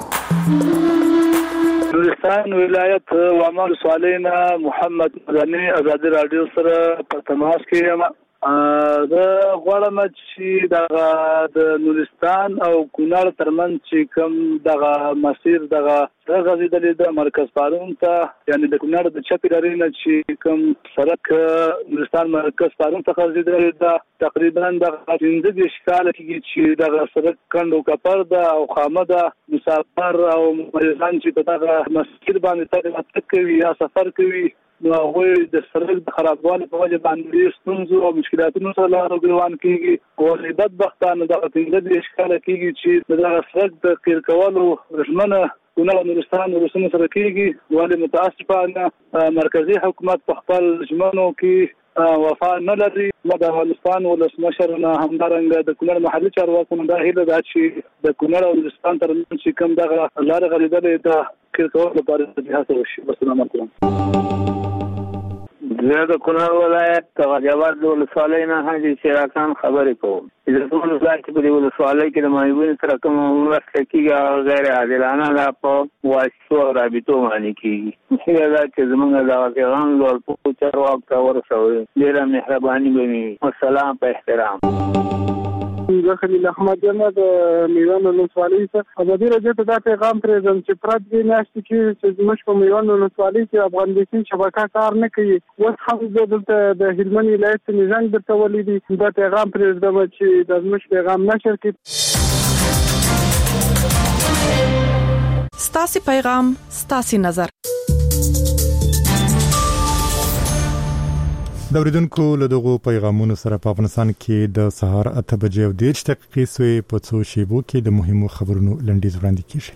نورستان ولایت وامل سوالینا محمد مدني آزادي رادیو سره په تماس کې یم. دا غواړم چې د نورستان او کونړ ترمنځ چې کوم دغه مسیر دغه غزیدلې د مرکز پارون ته، یعنی د کونړ د چپی لري نه چې کوم سړک نورستان مرکز پارون ته غزیدلې ده، تقریبا د پنځه دېرش کاله کې چې دغه سړک کندو کپر ده او خامه ده. مسافر او مریضان چې په دغه مسیر باندې تګ کوي یا سفر کوي، نو هغوی د سړک د خرابوالي په وجه باندې ډېر ستونزو او مشکلاتونو سره لار ګریوان کېږي. او بدبختانه دغه پنځه دېرش کاله کېږي چې د دغه سړک د قیر کولو ژمنه کونړ او نورستان ولسونو سره کېږي، ولې متاسفانه مرکزي حکومت په خپل ژمنو کې وفا نه لري. د افغانستان ولسمشر نه همدارنګه د کونړ محلي چارواکو نه دا هیله ده چې د کونړ او نورستان ترمنځ چې کوم دغه لارې غځېدلې ده قیر کولو لپاره هڅه وشي. السلام علیکم. زه د کونړ ولایت د غجاوات د ولسوالۍ نه حاجي شیرا خان خبرې کوم. د ټول ولایت په دې ولسوالۍ کې د معیوبینو سره کوم مرسته کېږي هغه غیر عادلانه ده، په واسطو او رابطو باندې کېږي. هیله ده چې زموږ دغه پیغام لوړپوړو چارواکو ته ورسوي. ډېره مهرباني به وي. والسلام په احترام. زه خلیل احمد یم د میوند ولسوالۍ څخه. ازادي راډیو ته دا پیغام پرېږدم چې پرد دې میاشتې کې چې زموږ په میوند ولسوالۍ کې افغان بیسین شبکه کار نه کوي. اوس هم زه دلته د هلمند ولایت څخه زنګ درته ولیدي. دا پیغام پرېږدم چې د زموږ پیغام نشر کړي. ستاسو پیغام ستاسو نظر. د اوریدونکو له دغو پیغامونو سره په افغانستان کې د سهار اته بجې او دېرش دقیقې سوې په څو شیبو کې د مهمو خبرونو لنډیز وړاندې کیږي.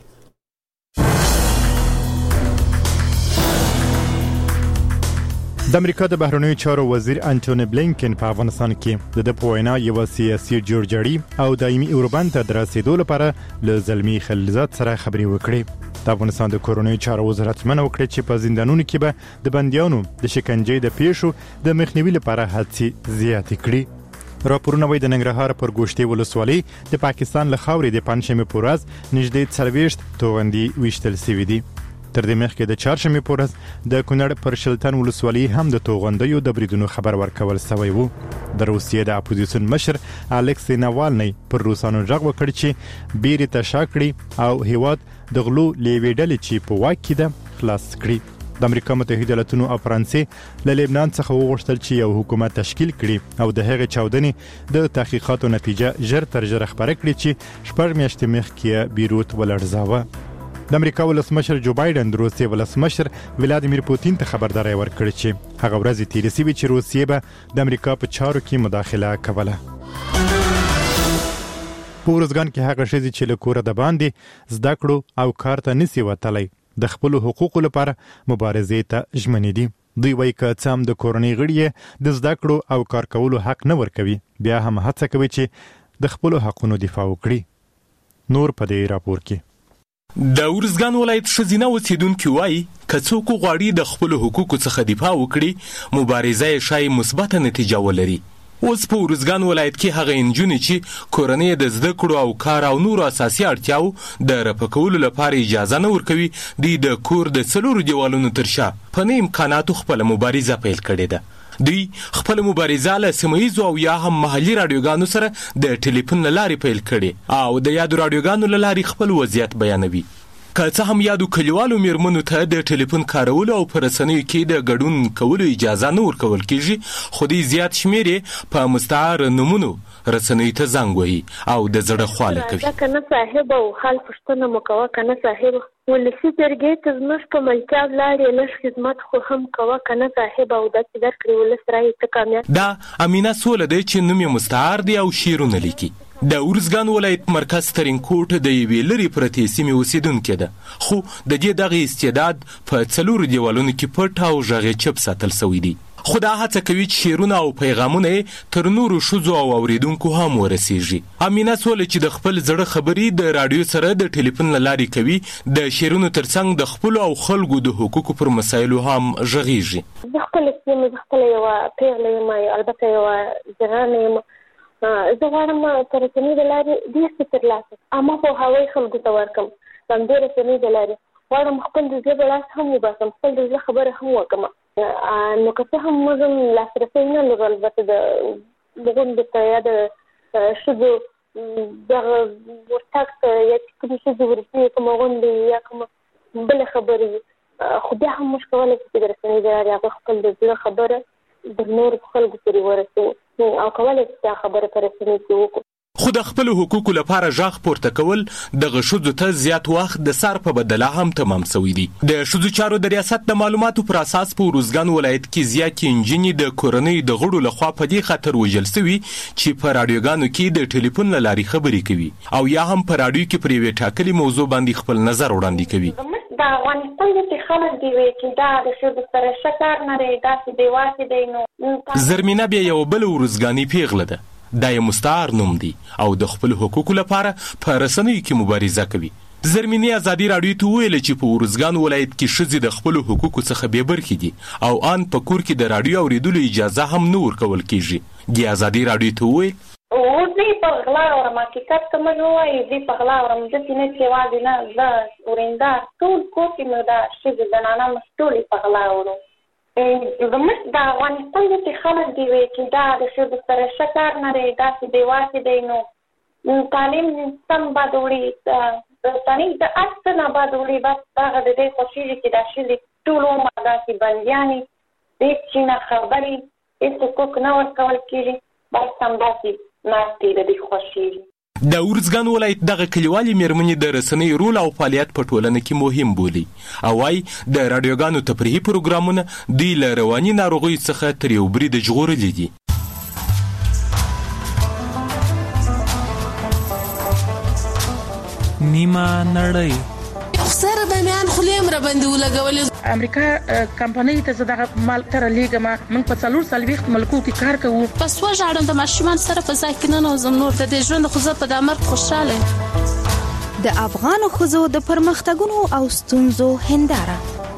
د امریکا د بهرنیو چارو وزیر انټونی بلینکن په افغانستان کې د په وینا یو سیاسي جوړجاړي او دایمي اوربند ته درسېدو لپاره له زلمی خلیلزاد سره خبرې وکړې. د افغانستان د کورونی چارو وزارت منو کړ چې په زندانونو کې به د بنديانو د شکنجې د پیښو د مخنیوي لپاره هڅې زیاتې کړي. راپورونه وایي د ننګرهار پر ګوشتي ولسوالۍ د پاکستان له خاورې د پنځمه پورز نږدې څلوېښت توغندي وشتل سوي دي. تر دې مخکې د چهارشنبه پورز د کونړ پر شلتن ولسوالۍ هم د توغندیو د بریدونو خبر ورکول شوی وو. د روسیې د اپوزیسیون مشر الکسی ناوالنی پر روسانو ژغ وکړ چې بیرته تشا کړي او هیواد د غلو لیوې ډلې چې په واک کې ده خلاص کړي. د امریکا متحده ایالاتونو او فرانسې له لبنان څخه وغوښتل چې یو حکومت تشکیل کړي او د هغې چاودنې د تحقیقاتو نتیجه ژر تر ژره خبره کړي چې شپږ میاشتې مخکې بیروت ولړزاوه. د امریکا ولسمشر جو بایدن د روسیې ولسمشر ولادیمیر پوتین ته خبرداري ورکړه چې هغه ورځ تیرې سوي چې روسیې به د امریکا په چارو کې مداخله کوله. په ورځګان کې هغه شې چې له کوره د باندې زده کړو او کار ته نسی وتلی د خپل حقوقو لپاره مبارزې ته ژمنې دي. دوی وایي که څه هم د کورنۍ غړي د زده کړو او کار کولو حق نه ورکوي بیا هم هڅه کوي چې د خپل حقونو دفاع وکړي. نور په دې راپور کې د ورزګان ولایت ښځینه اوسیدونکي وایي که څوک غواړي د خپلو حقوقو څخه دفاع وکړي مبارزه یې ښایي مثبته نتیجه ولري. اوس په ورزګان ولایت کې هغه نجونې چې کورنۍ د زده کړو او کار او نورو اساسي اړتیاو د رفع کولو لپاره اجازه نه ورکوي دوی د کور د څلورو دیوالونو تر شا په نه امکاناتو خپله مبارزه پیل کړې ده. دوی خپل مبارزه له سیمهیزو او یا هم محلي راډیوګانو سره د ټلیفون له لارې پیل کړي او د یادو راډیوګانو له لارې خپل وضعیت بیانوي. که څه هم یادو کلیوالو میرمنو ته د ټلیفون کارولو او په رسنیو کې د ګډون کولو اجازه نه ورکول کیږي خو دوی زیات شمیر یې په مستعار نومونو رسنیو ته زنګ وهي او د زړه خواله کوي. کنه صاحب او حال پښتنه مکوه کنه صاحب ولسی جرګې ته زموږ په ملکیت لارې لږ خدمت خو هم کوه کنه صاحب او د چې درکړي ولس رای ته کامیاب. دا امینه سوله دی چې نوم یې مستعار دی او شیرونه لیکي. د ورزګان ولایت مرکز ترینکوټ د یوې لرې پرتې سیمې اوسیدونکی ده خو د دې دغه استعداد په څلورو دیوالونو کې پټ او غږ چپ ساتل شوی دی. خو دا هڅه کوي چې شعرونه او پیغامونه تر نورو ښځو او اوریدونکو هم ورسیږي. امینه سوله چې د خپل زړه خبرې د رادیو سره د ټلیفون له لارې کوي د شعرونو ترڅنګ د خپلو او خلکو د حقوقو پر مسایلو هم غږیږي. زه خپل سیمه زه خپل یوه پیغله یم البته یوه جنانه یم زه غواړم په رسنیو د لارې ډېر څه ترلاسه عامه پوهاوی خلکو ته ورکړم. په همدې رسنیو د لارې غواړم خپل د زړه لاس هم وباسم خپل د زړه خبره هم وکړم. نو که څه هم موږ هم لاسرسی نه لرو البته د غونډې ته یا د ښځو دغه ورتګ ته یا چې کومې ښځې ورسي کومه غونډې یا کومه بله خبرې خو بیا هم موږ کولی شو چې د رسنیو د لارې هغه خپل د زړه خبره د نورو خلکو پورې ورسوو او کولی شو دا خبره په رسنیو کې وکړو. خو د خپل حقوقو لپاره ژغ پورته کول دغه ښځو ته زیات وخت د سر په بدله هم تمام شوی دی. د ښځو چارو د ریاست د معلوماتو پر اساس په ورزګان ولایت کې زیاتې نجونې د کورنۍ د غړو لخوا په دې خاطر وژل شوي چې په راډیوګانو کې د ټلیفون له لارې خبرې کوي او یا هم په راډیو کې پر یوې ټاکلې موضوع باندې خپل نظر وړاندې کوي. د افغانستان چې خلک دی وي چې دا د ښځو سره ښه کار نه دی داسې بې واسې دی نو زرمینه بیا یوه بله ورزګاني پیغله ده. دا یې مستعار نوم دی او د خپل حقوقو لپاره په رسنیو کې مبارزه کوي. زرمینې ازادي راډیو ته وویل چې په ورزګان ولایت کې ښځې د خپلو حقوقو څخه بې برخې دي او ان په کور کې د راډیو اورېدلو اجازه هم نه ورکول کیږي. دې ازادي راډیو ته وویل زه په غلا اورم حقیقت که موږ ووایو زه په غلا اورم داسې نه چې یوازې نه زه ورېندار ټول کور کې مې دا ښځې زنانه مې ټولې په غلا اورم. زموږ د افغانستان داسې خلک دی وي چې دا د ښځو سره ښه کار نه دی داسې بې واسې دی نو تعلیم سم باید وړي د تعلیم د اصل نه باید وړي بس هغه د دې خوشحالي چې دا شي ټول عمر داسې بندیانې هېڅ شي نه خبرې هېڅ حقوق نه ورکول کېږي بس همداسې ناستې د دې خوښېږي. د ارزګان ولایت دغه کلیوالې مېرمنې د رسنۍ رول او فعالیت په ټولنه کې مهم بولي او وايي د راډیوګانو تفریحي پروګرامونه دوی له رواني ناروغیو څخه تر یو بریده ژغورلي دي. نیمه نړۍ سره د میان خلیم را باندې ولګولې. امریکا کمپنۍ ته زه دغه مال تر لیږم موږ په څلور څلوېښت ملکو کې کار کوو. پس وژاړم د ماشومان سره په ځای کې ننوځم نور د دې ژوند خو زه په دا مرګ خوشحاله. د افغانو ښځو د پرمختګونو او ستونزو هنداره.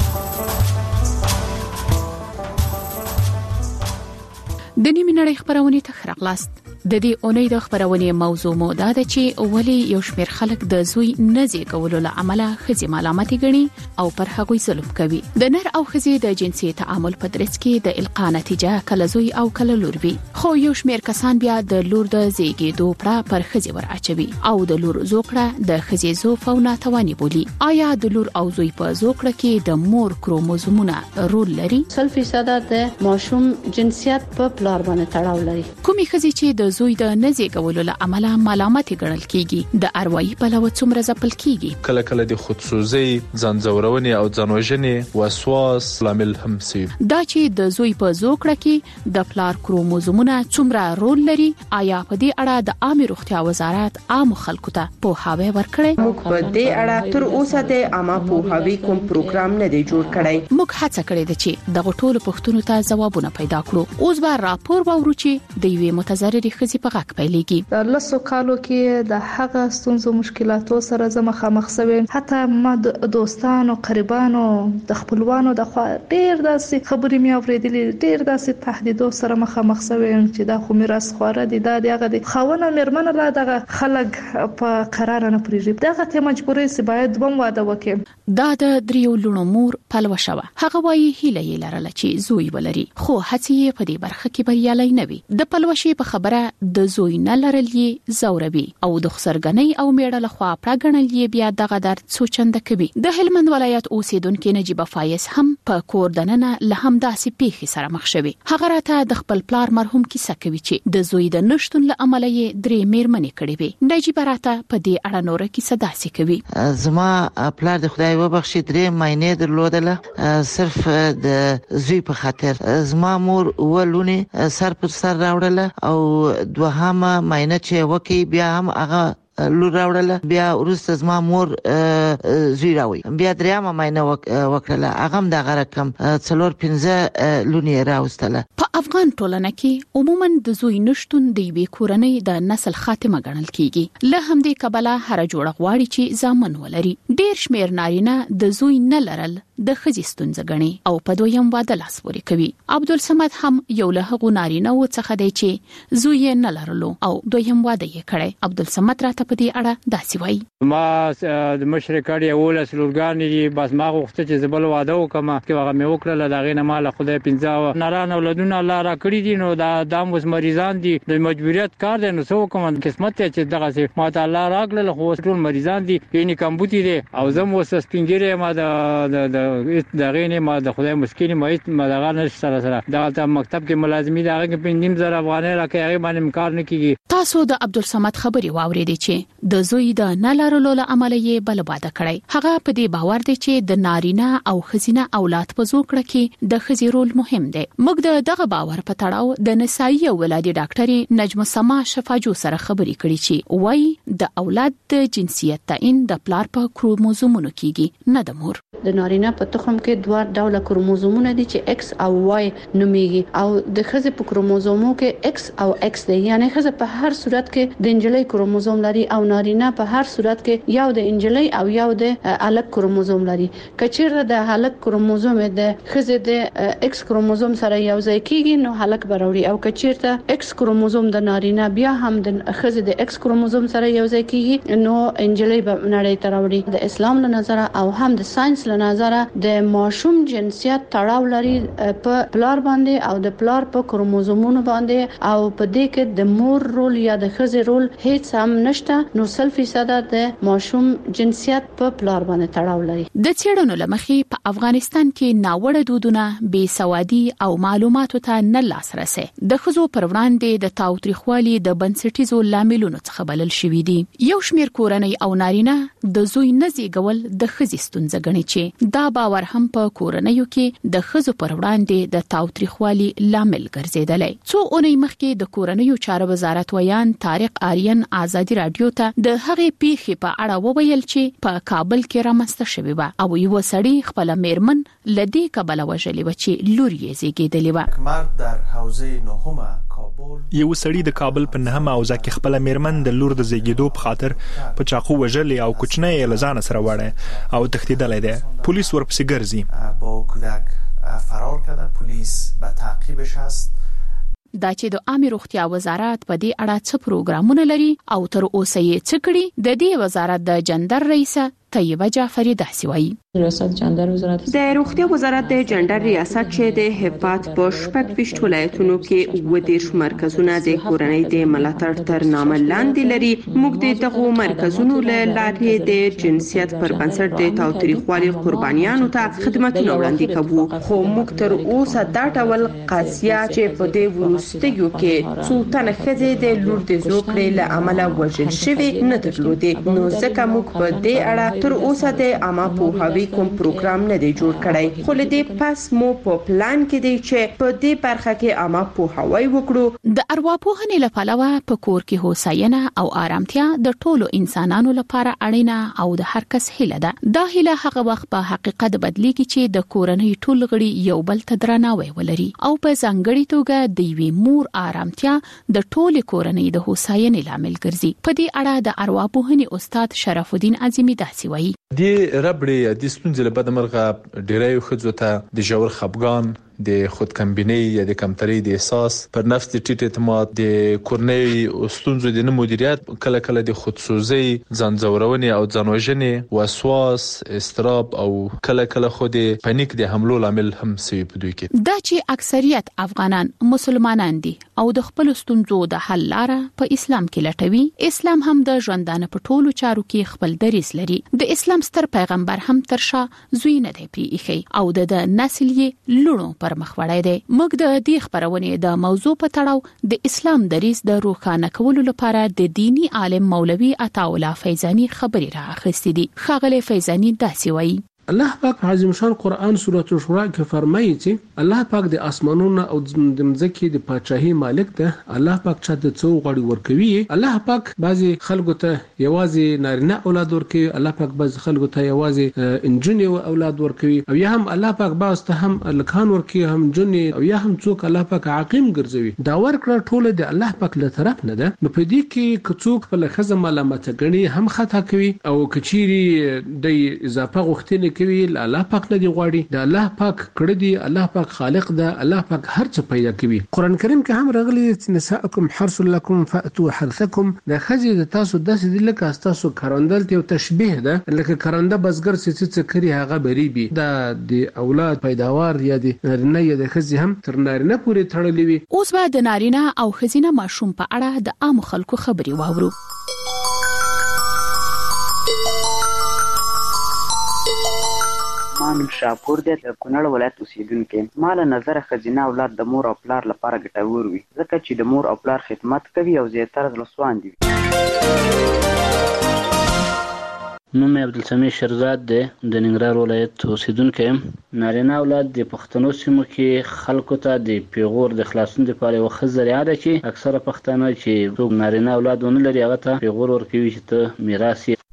د نیمې نړۍ خبرونه ته ښه راغلاست. د دې اونۍ د خبرونې موضوع مو دا ده چې ولې یو شمېر خلک د زوی نه زیږولو له امله ښځې ملامتې ګڼي او پر هغوی ظلم کوي. د نر او ښځې د جنسي تعامل په درس کې د القا نتیجه کله زوی او کله لور وي، خو یو شمېر کسان بیا د لور د زیږېدو پړه پر ښځې ور اچوي او د لور زوکړه د ښځې ضعف او ناتواني بولي. آیا د لور او زوی په زوکړه کې د مور کروموزومونه رول لري؟ سل فیصد د ماشوم جنسیت په پلار باندې تړاو لري. کومې ښځې چې د زوی د نه زیږولو له امله ملامت ګڼل کیږي د اروايي پلوه څومره ځپل کیږي؟ کله کله د خودسوزي، ځان ځورونې او ځان وژنې وسواس لامل هم سي. دا چې د زوی په زوکړه کې د پلار کروموزومونه څومره رول لري، آیا په دې اړه د عامه روغتیا وزارت عام خلکو ته پوهاوی ورکړي؟ موږ په دې اړه تر اوسه د عامه پوهاوی کوم پروګرام نه دی جوړ کړی. موږ هڅه کړې ده چې دغه ټولو پوښتنو ته ځوابونه پیدا کړو. اوس به راپور واورو چې د یوې متضررې ښځې په غږ پیلېږي. د لسو کالو کې د هغه ستونزو مشکلاتو سره زه مخامخ شوم. حتی ما د دوستانو، قریبانو، د خپلوانو د خوا ډېر داسې خبرې مې اورېدلې، ډېر داسې تهدیدو سره مخامخ شوم چې دا خو میراث خواره دي، دا دغه دي خاونه مېرمنه لا دغه خلک په قرار نه پرېږدي. دغه ته مجبورې سي باید دوم واده وکړي. دا د دریو لونو مور پلوه شوه. هغه وايي هیله یې لرله چې زوی ولري، خو هڅې یې په دې برخه کې بریالۍ نه وي. د پلوشې په خبره د زوی نه لرل یې زوروي او د خسرګنۍ او میړه لخوا پرګنل یې بیا دغه درد څو چنده کوي. د هلمند ولایت اوسیدونکو نجیبه فایز هم په کور دننه له همداسې پیښې سره مخ شوه. هغه راته د خپل پلار مرحوم کیسه کوي چې د زوی د نشټون له امله یې درې میرمنې کړې وي. نجیبه راته په دې اړه نور کیسه داسې کوي. زما پلار د خدای وبخښي درې ماینې درلودله صرف د زوی په خاطر. زما مور ولونه سر پر سر راوړله او دوهمه ماینه چې وکی بیا هم هغه لور راوړله، بیا وروسته زما مور زوی راوي، بیا دریامه ماینه وکړله هغه هم دغه رقم څلور پنځه لونې راوستله. په افغان ټولنه کې عموما د زوی نشتون د یوې کورنۍ د نسل خاتمه ګڼل کیږي. له همدې کبله هر جوړه غواړي چې ځامن ولري. ډیر شمیر نارینه د زوی نه لرل د ښځې ستونزه ګڼي او په دویم واده لاس پورې کوي. عبدالصمد هم یو له هغو نارینه و څخه دی چې زوی یې نه لرلو او دویم واده یې کړی. عبدالصمد راته په دې اړه داسې وایي. ما د مشر کړي اولس لورګانې دي، بس ما غوښته چې زبل واده وکم چې هغه مې وکړل د هغې نه مال خدای پنځه نارانه اولادونه الله را کړي دي. نو دا دام اوس مریضان دي، د مجبوریت کار دی، نو څه وکم قسمت ته چې دغسې ما ته الله راکړل. خو اوس ټول مریضان دي، یعنې کمبوتي دی او زه م اوس سپین ږیری ما د د هغې نه ما د خدای مسکین ما هېڅ ما دغه نشته سره سره دغلته مکتب کې ملازمي د هغې کې پنځه نیم زره افغانۍ راکوي، هغې باندې م کار نه کېږي. تاسو د عبدالصمد خبرې واورېدې چې د زوی د نه لرلو له امله یې بل واده کړی. هغه په دې باور دی چې د نارینه او ښځینه اولاد په زوکړه کې د ښځې رول مهم دی. موږ د دغه باور په تړاو د نسایي او ولادي ډاکټرې نجم سما شفاجو سره خبرې کړې چې وایي د اولاد د جنسیت تعیین د پلار په کروموزومونو کېږي نه د مور. د نارینه په تخم کې دوه ډوله کروموزومونه دي چې ایکس او وای نومیږي او د ښځې په کروموزومو کې ایکس او ایکس دی، یعنی ښځه په هر صورت کې د انجلۍ کروموزوم لري او نارینه په هر صورت کې یو د انجلۍ او یو د الک کروموزوم لري. کچېرته د الک کروموزوم د ښځې د ایکس کروموزوم سره یو ځای کیږي کیږي نو هلک براوړي او کچیرته ایکس کروموزوم د نارینه بیا هم د خزې د ایکس کروموزوم سره یو ځای کیږي نو انجلۍ به نړۍ ته راوړي. د اسلام له نظر او هم د ساينس له نظر د ماشوم جنسیت تړاو لري په پلار باندې او د پلار په کروموزومونو باندې او په دې کې د مور رول یا د خزې رول هیڅ هم نشته نو سل فیصد د ماشوم جنسیت په پلار باندې تړاو لري. د چېړنو لمخې په افغانستان کې ناوړه دودونه بې سوادي او معلوماتو ته نه لاسرسي د خزو پر وړاندې د تاوتریخوالي د بنسټیزو لاملونو څخه بلل شوې دي. یو شمېر کورنۍ او نارینه د زوی نزيګول د خزې ستونزه ګڼي چې دا باور هم په کورنۍ کې د خزو پر وړاندې د تاوتریخوالي لامل ګرځیدلی. څو اونۍ مخکې د کورنۍ چارو وزارت ویان طارق آریان آزادي رادیو ته د هغې پیښې په اړه وویل چې په کابل کې رامنځته شوې و او یو سړی خپل میرمن لدی کابل وژلې و چې لور یې زیږیدلې و. مرد در حوزه نهمه کابل یو سړی د کابل په نهمه حوزه کې خپل میرمن د لور د زیږیدو په خاطر په چاقو وژلې او کوچنی یې لزان سره وړه او تښتیدلې ده. پولیس ورپسې ګرځي. با کودک فرار کرده. پلیس به تعقیبش است. دا چې د عامه روغتیا وزارت په دې اړه څه پروګرامونه لري او تر اوسه یې څه کړي د دې وزارت د جندر رئیسه طیبه جعفری داسې وایي. ریاست جندر وزارت د روغتیا وزارت د جندر ریاست چې د هپات په شپږ ویشت ولایتونو کې و دیرش مرکزونه د کورنۍ د ملاتړ تر نامه لاندې لري. موږ د دغو مرکزونو له لارې د جنسیت پر بنسټ د تاوتریخوالي قربانیانو ته خدماتونه وړاندې کوو خو موږ تر اوسه دا ډول قضیه چې په دې وروستیو کې څو تنه ښځې د لور د زوکړې له امله وژل شوې نه درلودې نو ځکه موږ په دې اړه تر اوسه د عامه پوهاوي کوم پروګرام نه دی جوړ کړی خو لدې پس مو په پلان کې دی چې په دې برخه کې عامه پوهاوی وکړو. د ارواپوهنې لپاره په کور کې هوساینه او آرامتیا د ټولو انسانانو لپاره اړینه او د هر کس هیله ده. دا هیله هغه وخت په حقیقت بدلیږي چې د کورنۍ ټول غړي یو بل ته درناوی ولري او په ځانګړي توګه د یوې مور آرامتیا د ټولې کورنۍ د هوساینې لامل ګرځي. په دې اړه د ارواپوهنې استاد شرف الدین عظیمی داسې وایي. دی ربړې د ستونزې له بده مرغه ډیری خځو ته د ژور خپګان د خودکمبینۍ یا د کمترۍ د احساس پر نفس د ټیټ اعتماد د کورنۍ ستونزو د نه مدیریت کله کله د خودسوزي ځان ځورونې او ځان وژنې وسواس اضطراب او کله کله خو د پانیک د حملو لامل هم سوي په دوی کې. دا چې اکثریت افغانان مسلمانان دي او د خپل ستونزو د حل لاره په اسلام کې لټوي. اسلام هم د ژوندانه په ټولو چارو کې خپل دریځ لري. د اسلام ستر پیغمبر هم ترشا زوی نه دی پریخي او د نسل یې لونو پر مخ وړای دی. موږ د دې خبرونې د موضوع په تړاو د اسلام دریځ د روښانه کولو لپاره د دینی عالم مولوی عطا الله فیضانی خبري راخستې دي. خاغله فیضانی داسې وایي. الله پاک عظیم شان قرآن سورۃ الشورى کې فرمایي چې الله پاک د اسمانونو او د مځکې د پاچاهي مالک ده. الله پاک چاته څو غړي ورکوي. الله پاک بعضي خلکو ته یوازې نارینه اولاد ورکوي. الله پاک بعضي خلکو ته یوازې انجونې اولاد ورکوي او یا هم الله پاک بعض ته هم الکان ورکوي هم جنې او یا هم څوک الله پاک عاقم ګرځوي. دا ورکړه ټول د الله پاک له طرف نه ده. نو په دې کې کڅوک په لخصه ملامت غني هم خطا کوي او کچيري د اضافه غوښتنه کوي الله پاک نه دی غواړي. د الله پاک کړه دی. الله پاک خالق ده. الله پاک هر څه پیدا کوي. قران کریم کې هم راغلي چې نساءکم حرث لكم فاتوا حرثکم. د خځې د تاسو داسې دی لکه تاسو کارندل ته تشبیه ده لکه کارنده بزګر چې څه کوي هغه بری بي. دا د اولاد پیداوار یا د نارینه یا د خځې هم تر نارینه پورې تړلې وي. اوس به د نارینه او خځینه ماشوم په اړه د عام خلکو خبري واورو. مانم شاپور د کونړ ولایت اوسیدونکو مال نظر خزینه اولاد د مور او پلار لپاره ګټور وي ځکه چې د مور او پلار خدمت کوي او زیاتره د لسوان دي. نوم عبدالسمیع شرزاد دی د ننګرهار ولایت اوسیدونکی یم. نارینه اولاد د پښتنو سیمو کې خلکو ته د پیغور د خلاصون لپاره یوه ښه ذریعه ده چې اکثره پښتانه چې څوک نارینه اولاد ونه لري هغه ته پیغور ورکوي چې ته میراث یې.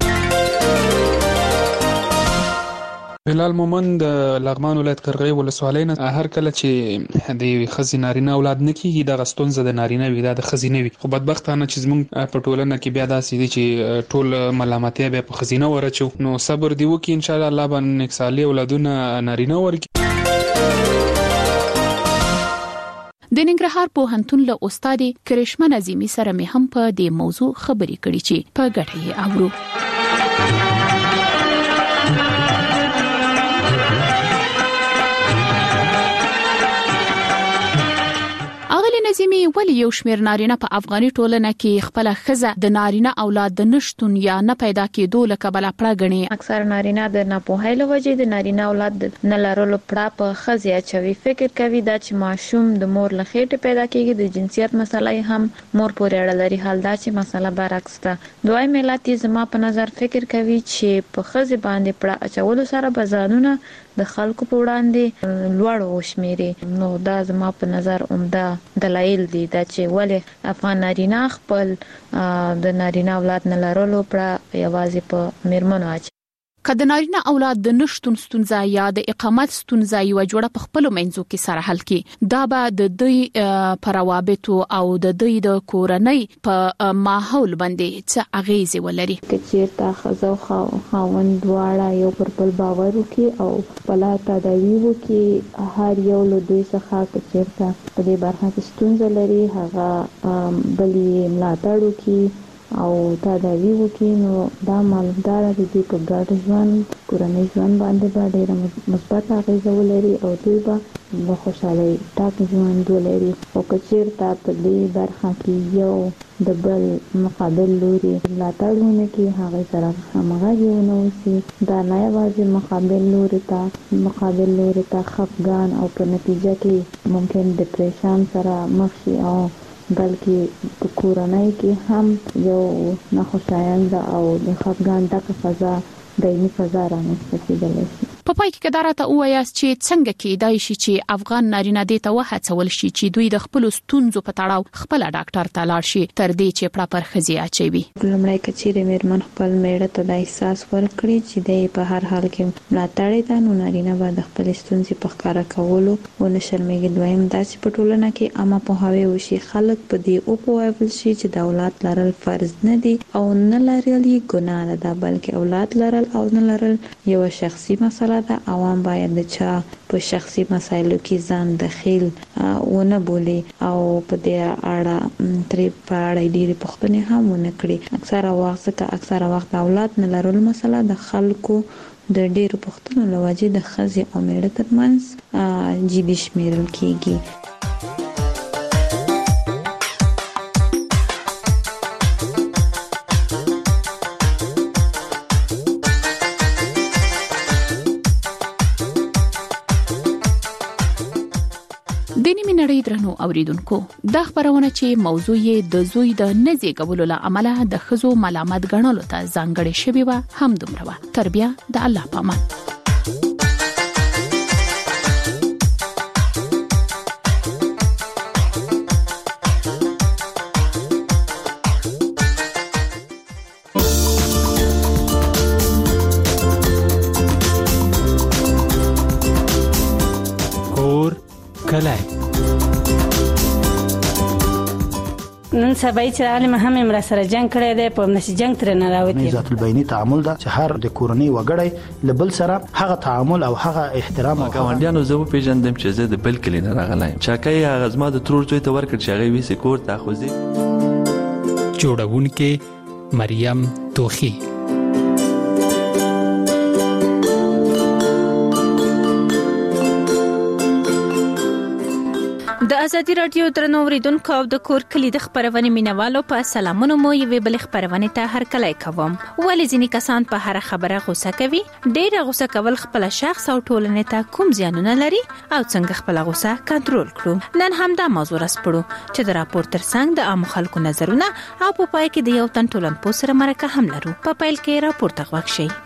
بلال مومن د لغمان ولایت قرغې ولسوالۍ نه هر کله چې د ښځې نارینه اولاد نه کېږي دغه ستونزه د نارینه وي دا د ښځې نه وي. خو بدبختانه چې زموږ په ټولنه کې بیا داسې دي چې ټول ملامتیا بیا په ښځینه ورچو. نو صبر دې وکړي انشاءالله الله به نیک صالح اولادونه نارینه ورکړي. د ننګرهار پوهنتون له استاد کرشمه نظیمی سره مې هم په دې موضوع خبرې کړې چې په ګټه یې اورو. نظیمی ولی یو شمیر نارینه په افغاني ټولنه کې خپل خزه د نارینه اولاد د نشټون یا نه پیدا کېدو لکه بل پړه غني. اکثر نارینه د ناپوهۍ له وجې د نارینه اولاد نه لرلو پړه په خزه اچوي. فکر کوي دا چې ماشوم د مور له خېټې پیدا کېږي. د جنسیت مسله هم مور پورې اړه لري، حال دا چې مسله برعکس ده. دوی ملت زما په نظر فکر کوي چې په خزه باندې پړه اچولو سره بزانونه د خلکو په وړاندې لوړ وشمېري. نو دا زما په نظر عمده دلایل دي دا چې ولې افغان نارینه خپل د نارینه اولاد نه لرلو پړه یوازې په میرمنو اچي. که د نارینه اولاد د نشټون ستونزه یا د اقامت ستونزه یو جوړه په خپل منځو کې سره حل کړي، دا به د دوی پر روابط او د دوی د کورنۍ په ماحول باندې څه اغیزه ولري. که چیرته خزو خاوند دواړه یو پر بل باور وکړي او بلا تداوی وکړي، هر یو له دوی څخه که چیرته په دې برخه کې ستونزه لري هغه بلې ملاتړ وکړي او تداوی وکړي، نو دا معلومدار دي چې په ګډ ژوند کورنۍ ژوند باندې به ډېره مثبت اغیزه ولري او دوی به د خوشحالۍ ډک ژوند ولري. او که چیرته په دې برخه کې یو د بل مقابل لوري ملاتړ ونه کړي، هغې سره همغږي ونه اوسي، دا نه یوازې مقابل لوري ته مقابل لوري ته خفګان او په نتیجه کې ممکن ډپریشن سره مخ شي او بلکې په کورنۍ کې هم یو ناخوشایند او د خفګان ډکه فضا دایمي فضا رامنځته کېدلی شي. په پای کې دراته وایاست چې څنګه کېدای شي چې افغان نارینه دې ته وهڅول شي چې دوی د خپل ستونزو په تړاو خپل ډاکټر ته لاړ شي تر دې چې پړه پر خزي اچوي. لومړی کچېرې میرمن خپل میړه ته د احساس ورکړي چې د په هر حال کې ملاتړ ده، نو نارینه به د خپل ستونزې په ښکارا کولو ونه شرمېږي. دویم دا چې په ټولنه کې عامه پوهاوی وشي، خلک په دې وپوهول شي چې د اولاد لرل فرض نه دي او نه لرل یې ګناه ده، بلکې اولاد لرل او نه لرل یو شخصي مسله ده. عوام باید د چا په شخصي مسایلو کې ځان دخیل ونه بولي او په دې اړه ترې په اړه ډېرې پوښتنې هم ونه کړي. اکثره وخت ځکه اکثره وخت اولاد نه لرل مسله د خلکو د ډېرو پوښتنو له وجې د ښځې او میړه ترمنځ جدي شمیرل کېږي. د نیمې نړۍ درنو اوریدونکو، دا خبرونه چې موضوع یې د زوی د نزیږولو له امله د ښځو ملامت ګڼلو ته ځانګړې شوې وه هم دومره وه. تر بیا د الله په امان. کور کلای نن سبا چې عالم هم امر سره جنگ کړی دی، په نشي جنگ تر نه راوتی. ذات البینی تعامل دا چې هر د کورنۍ وګړی لبل سره هغه تعامل او هغه احترام. ګاونډیانو زه په پیژندم چې زه د بل کلی نه راغلایم. چاکای هغه زما د ترور زوی ته ورکړ چې هغه ویسه کور ته خوځي. جوړونکې مریم توخی. د ازادي رادیو درنو اوریدونکو او د کور کلی د خبرونې مینوالو په سلامونو مو یوې بل خبرونې ته هرکلی کوم. ولې ځینې کسان په هر خبره غوسه کوي؟ ډېر غوسه کول خپل شخص او ټولنې ته کوم زیانونه لري او څنګه خپل غوسه کنټرول کړو؟ نن هم دا موضوع راسپړو چې د راپور ترڅنګ د عام خلکو نظرونه او په پای کې د یو تن ټولنپوه سره مرکه هم لرو. په پیل کې راپور ته غوږ شئ.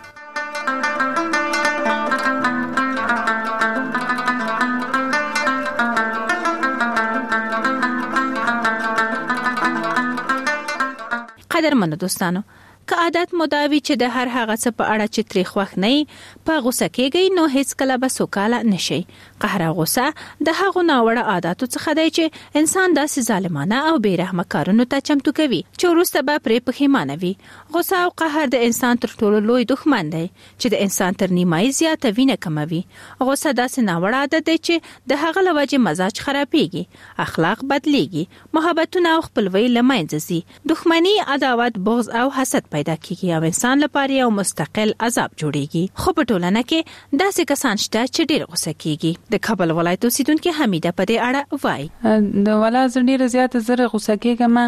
قدرمنو دوستانو، که عادت مداوي چې د هر هغه څه په اړه چې تری خوښ نه په غوسه کېږي نو هیڅ کله به سوکاله نشي. قهر او غوسه د هغو ناوړه عادتو څخه دی چې انسان داسې ظالمانه او بې رحمه کارونو ته چمتو کوي چې وروسته به پرې پښیمانه وي. غوسه او قهر د انسان تر ټولو لوی دښمن دی چې د انسان تر نیمایي زیاته وینه کموي. غوسه داسې ناوړه عادت دی چې د هغه له وجې مزاج خرابېږي، اخلاق بدلیږي، محبتونه او خپلوي له منځه ځي، دښمني، عداوت، بغض او حسد پیدا کیږي او انسان لپاره یو مستقل عذاب جوړیږي. خو په ټولنه کې داسې کسان شته چې ډېر غوسه کیږي. د کابل ولایت اوسیدونکو حمیده په دې اړه وایي. د ولایت ډېر زیات زره غوسه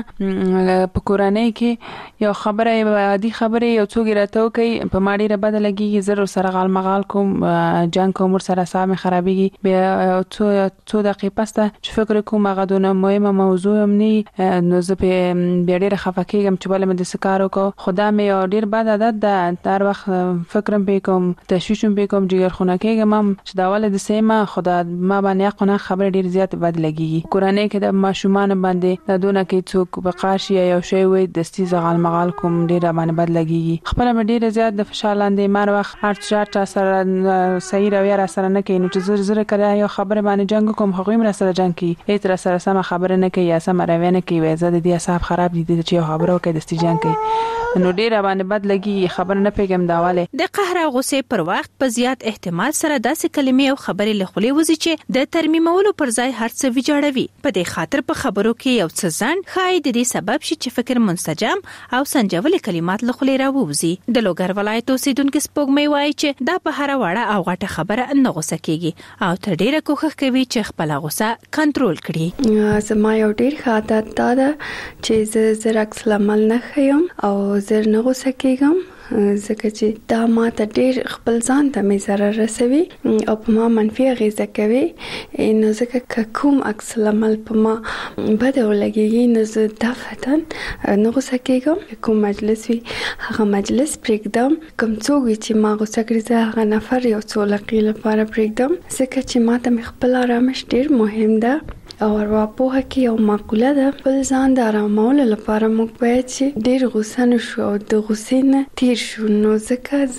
کېږم په کورنۍ کې یو خبره یو عادي خبره یو څوک راته کوي په ما ډېره بده لګیږي، زه سره غال مغال کوم، جنگ کوم، سره سام خرابېږي. بیا څو څو دقیقې پسته چې فکر کوم هغه دونه مهمه موضوع هم نه نو زه په بیا ډېر خفه کېږم چې بل مې د سکار وکړو. خدا مې یو ډېر بد عادت ده، هر وخت فکرم پې کوم، تشویشم پې کوم، جګر خونه کېږم هم چې دا ولې د سیمه خدا ما باندې قونه خبره ډېر زیات بد لګیږي. کورنۍ کې د ماشومان باندې د دونه کې څوک په قاشي یو شی وي دستي زغال مغال کوم ډېر باندې بد لګیږي. خپل مې ډېر زیات د فشار لاندې مار وخت هر چا سره صحیح رویه را سره نه کوي نو چې زر زر کړه یو خبره باندې جنگ کوم خو هم را سره جنگ کوي، هیڅ را سره سم خبره نه کوي یا سم رویه نه کوي. زه د دې حساب خراب دي چې یو خبره کوي دستي جنگ کوي نو ډېر باندې بد لګي. خبر نه پیګم داواله. د قهر او غصې پر وخت په زیات احتمال سره داسې کلمې او خبرې له خولې وځي چې د ترمیمولو پر ځای هر څه ویجاړوي. په دې خاطر په خبرو کې یو څه ځنډ ښایي د دې سبب شي چې فکر منسجم او سنجول کلمات له خولې راووځي. د لوګر ولایت اوسیدونکو سپوږمۍ وایي چې دا په هر وړه او غټه خبره نه غوسه کیږي او تر ډیره کوښښ کوي چې خپل غوسه کنټرول کړي. زما یو ډیر ښه عادت دا ده چې زه زر عکس العمل نه ښیم او زر نه غوسه کېږم ځکه چې دا ما ته ډیر خپل ځان ته مې ضرر رسوي او په ما منفي اغیزه کوي. نو ځکه کوم عکس العمل په ما بده ولګیږي نو زه دفعتاً نه غوسه کېږم. کوم مجلس وي هغه مجلس پرېږدم، کوم څوک وي چې ما غوسه کړي زه هغه نفر یو څو دقیقې لپاره پرېږدم ځکه چې ما ته مې خپل آرامش ډیر مهم ده. او ورواپوه کې یو مقوله ده خپل ځان د آرامولو لپاره موږ باید چې ډیر غوسه نشو او د غوسې نه تیر شو. نو ځکه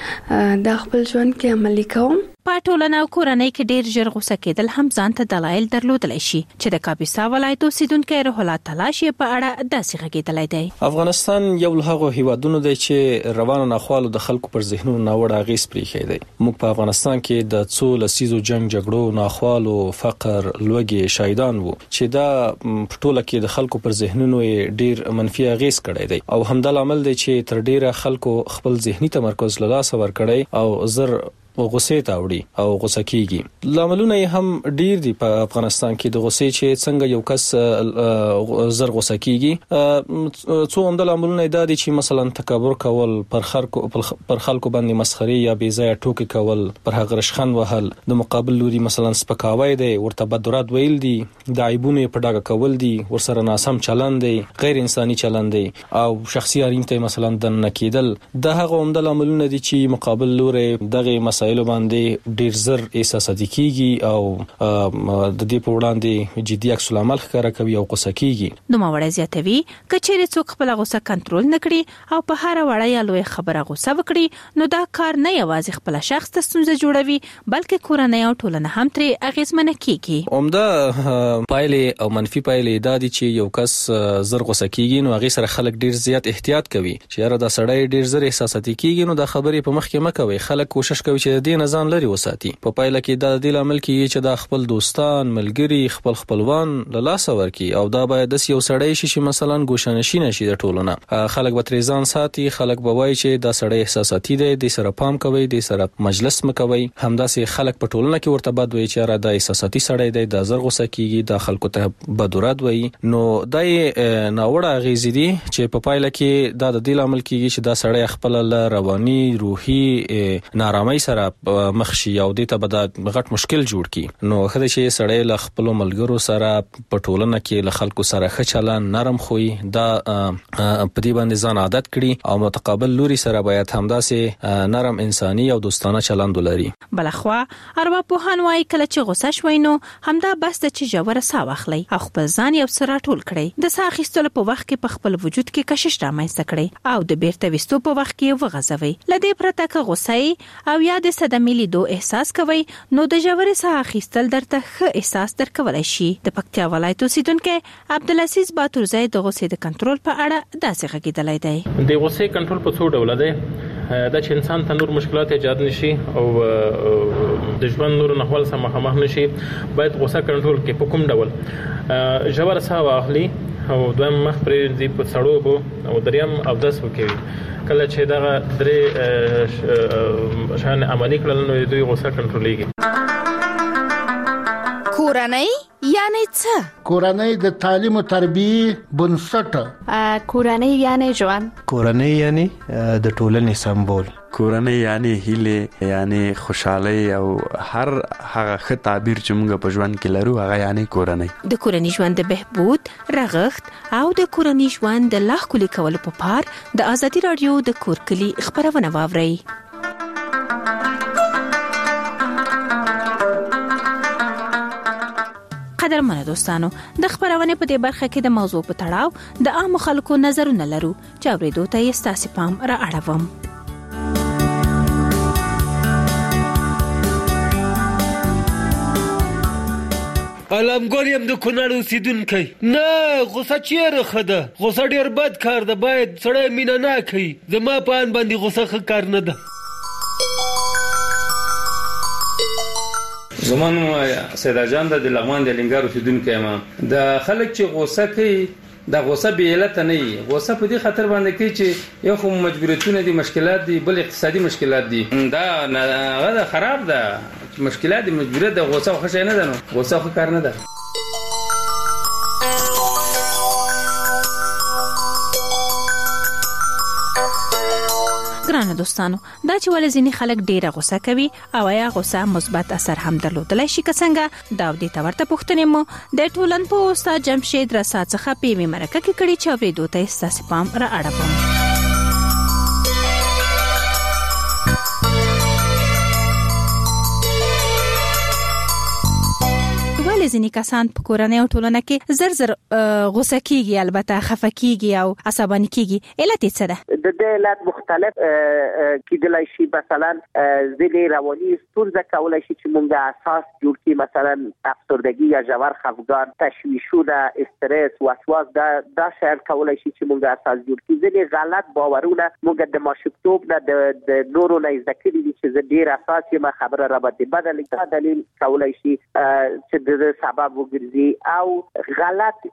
زه د خپل ژوند کې عملي کوم. په ټولنه او کورنۍ کې ډیر ژر غوسه کېدل هم ځان ته دلایل درلودلی شي چې د کاپیسا ولایت اوسیدونکو روح الله تلاشي په اړه داسې غږېدلی دی. افغانستان یو له هغو هیوادونو دی چې روانو ناخوالو د خلکو پر ذهنونو ناوړه اغیز پرېښی دی. موږ په افغانستان کې د څو لسیزو جنگ جګړو، ناخوالو، فقر، لوږې شاهدان وو چې دا په ټوله کې د خلکو پر ذهنونو ډیر منفي اغیز کړی دی او همدا لامل دی چې تر ډیره خلکو خپل ذهني تمرکز له لاسه ورکړی او زر غصې ته وړي او غوسه کیږي. لاملونه یې هم ډیر دي په افغانستان کې د غصې چې څنګه یو کس زر غوسه کیږي. څو هم د لاملونه دا دي چې مثلا تکبر کول، پر خلکو پر خلکو باندې مسخري یا بې ځایه ټوکې کول، پر هغه رشخند وهل، د مقابل لوري مثلا سپکاوی دی، ورته بدرات ویل دي، د عیبونو په ډاګه کول دي، ورسره ناسم چلند دی، غیر انساني چلند دی او شخصي حریم ته مثلا د نه کېدل. دا هغه هم د لاملونه دي چې مقابل لوري دغه مسایلو باندې ډیر زر احساساتي کیږي او د دې په وړاندې جدي عکس العمل ښکاره کوي او غوسه کیږي. نو ماوړه زیاتوي کچېره څوک خپل غوسه کنټرول نکړي او په هر وړه یا لوی خبره غوسه وکړي نو دا کار نه یوازې خپل شخص ته ستونزه جوړوي بلکې کورنۍ او ټولنه هم ترې اغیزمنه کیږي. عمده پایلې او منفي پایلې دا دي چې یو کس زر غوسه کیږي نو هغه سره خلک ډیر زیات احتیاط کوي چې یاره دا سړی ډیر زر احساساتي کیږي نو دا خبرې په مخ کې مکوي. خلک کوشش کوي چې دې نه ځان لري وساتي. په پایله کې دا د لامل کیږي چې دا خپل دوستان، ملګری، خپل خپلوان له لاسه ورکي او دا باید د یو سړی شي چې مثلا ګوښنشي نشي د ټولنه. خلک به ترې ځان ساتي، خلک به وایي چې دا سړی احساساتي دی، د سره پام کوي، د سره مجلس مکوي. همداسې خلک په ټولنه کې ورته بد وایي چې را دا احساساتي سړی دی، دا زر غوسه کیږي، دا خلکو ته بدورد وایي. نو دا یې ناوړه اغیزې دي چې په پایله کې دا د دې لامل کیږي چې دا سړی خپل له رواني، روحي نارامۍ سره سره مخ شي او د ته بد غټ مشکل جوړ کی نو خدای چې سړی له خپل ملګرو سره په ټولنه کې له خلکو سره ښه چلن نرم خوې دا په دې باندې ځان عادت کړي او متقابل لوري سره باید همداسې نرم انساني او دوستانه چلند ولري. بلخوا ارواپوهان وايي کله چې غوسه شوي نو همدا بس د چې جوړه سا واخلي او خپل ځان یو سره ټول کړي د سا اخیستلو په وخت کې په خپل وجود کې کشش رامنځته کړي او د بیرته وستو په وخت کې وغځوي. لدې پرته که غوسه او یا د صدمې لیدو احساس کوي نو د جوړه سا اخیستل درته ښه احساس درکولای شي. د پکتیا ولایت اوسیدونکو عبدالعزیز باتورزی د غوسې د کنټرول په اړه داسې غږیدلی دی. د غوسې کنټرول په څو ډول دی دا چې انسان ته نور مشکلات ایجاد نشي او د ژوند نور نحوال سره مخامخ نشي باید غوسه کنټرول کې په کوم ډول جوړه سا واخلي او دویم مخ پرې دی په سړو بو او دریم او داس وکوي. کله چې دا درې شان عملي کړل نو دوی غوسه کنټرولېږي. کورنۍ یعنی څه؟ کورنۍ د تعلیم او تربیه بنسټ. کورنۍ یعنی ژوند. کورنۍ یعنی د ټولنې سمبول. کورنۍ یعنی هیله یعنی خوشحالي او هر هغه ښه تعبیر چې موږ په ژوند کې لرو هغه یعنی کورنۍ. د کورنۍ ژوند د بهبود رغښت او د کورنۍ ژوند د لا ښکلي کولو په پار د ازادي رادیو د کورکلي خبرونه واورئ. قدرمنو دوستانو د خبرونه په دې برخه کې د موضوع په تړاو د عام خلکو نظرونه لرو چې اورېدو ته یې ستاسو پام را اړوم. علمګور يم د کونړ اوسیدونکی نه غوسه چیرې خده غوسه ډیر بد کار ده باید سړی مینه نه کوي زما په ان باندې غوسه ښه کار نه ده. زمانو سیدا جان د لغمان د لنګار اوسیدونکی ما د خلک چې غوسه کوي د غوسه به علت نه وي غوسه په دې خاطر باندې کوي چې یو خو مجبوریتونه دي مشکلات دي بل اقتصادي مشکلات دي دا هغه خراب ده مشکلات دي مجبوریت د غوسه خو څه نه ده نو غوسه خو کار نه ده. ګرانو دوستانو دا چې ولې ځینې خلک ډیره غوسه کوي او یا غوسه مثبت اثر هم درلودلی شي که څنګه دا د تورته پوښتنې مو د ټولنپوه استاد جمشید رسا څخه په یوې مرکه کې کړي چې اورېدو ته یې ستاسې پام را اړوم. ځینې کسان په کورنۍ او ټولنه کې زر زر غوسه کیږي البته خفه کیږي او عصباني کیږي. علت یې څه ده؟ د دې علت مختلف کیدلای شي مثلا ځینې رواني ستونزه کولای شي چې مونږه اساس جوړ کړي مثلا افسردگی یا ژور خفګان تشویشونه استرس وسواس دا دا شاید کولای شي چې مونږه اساس جوړ کړي. ځینې غلط باورونه مونږ د ماشومتوب نه د نورو نه زده کړي دي چې زه ډیر اساس یم خبره را باندې بدل کړه دلیل کولای شي چې د سبب وګرځي او غلط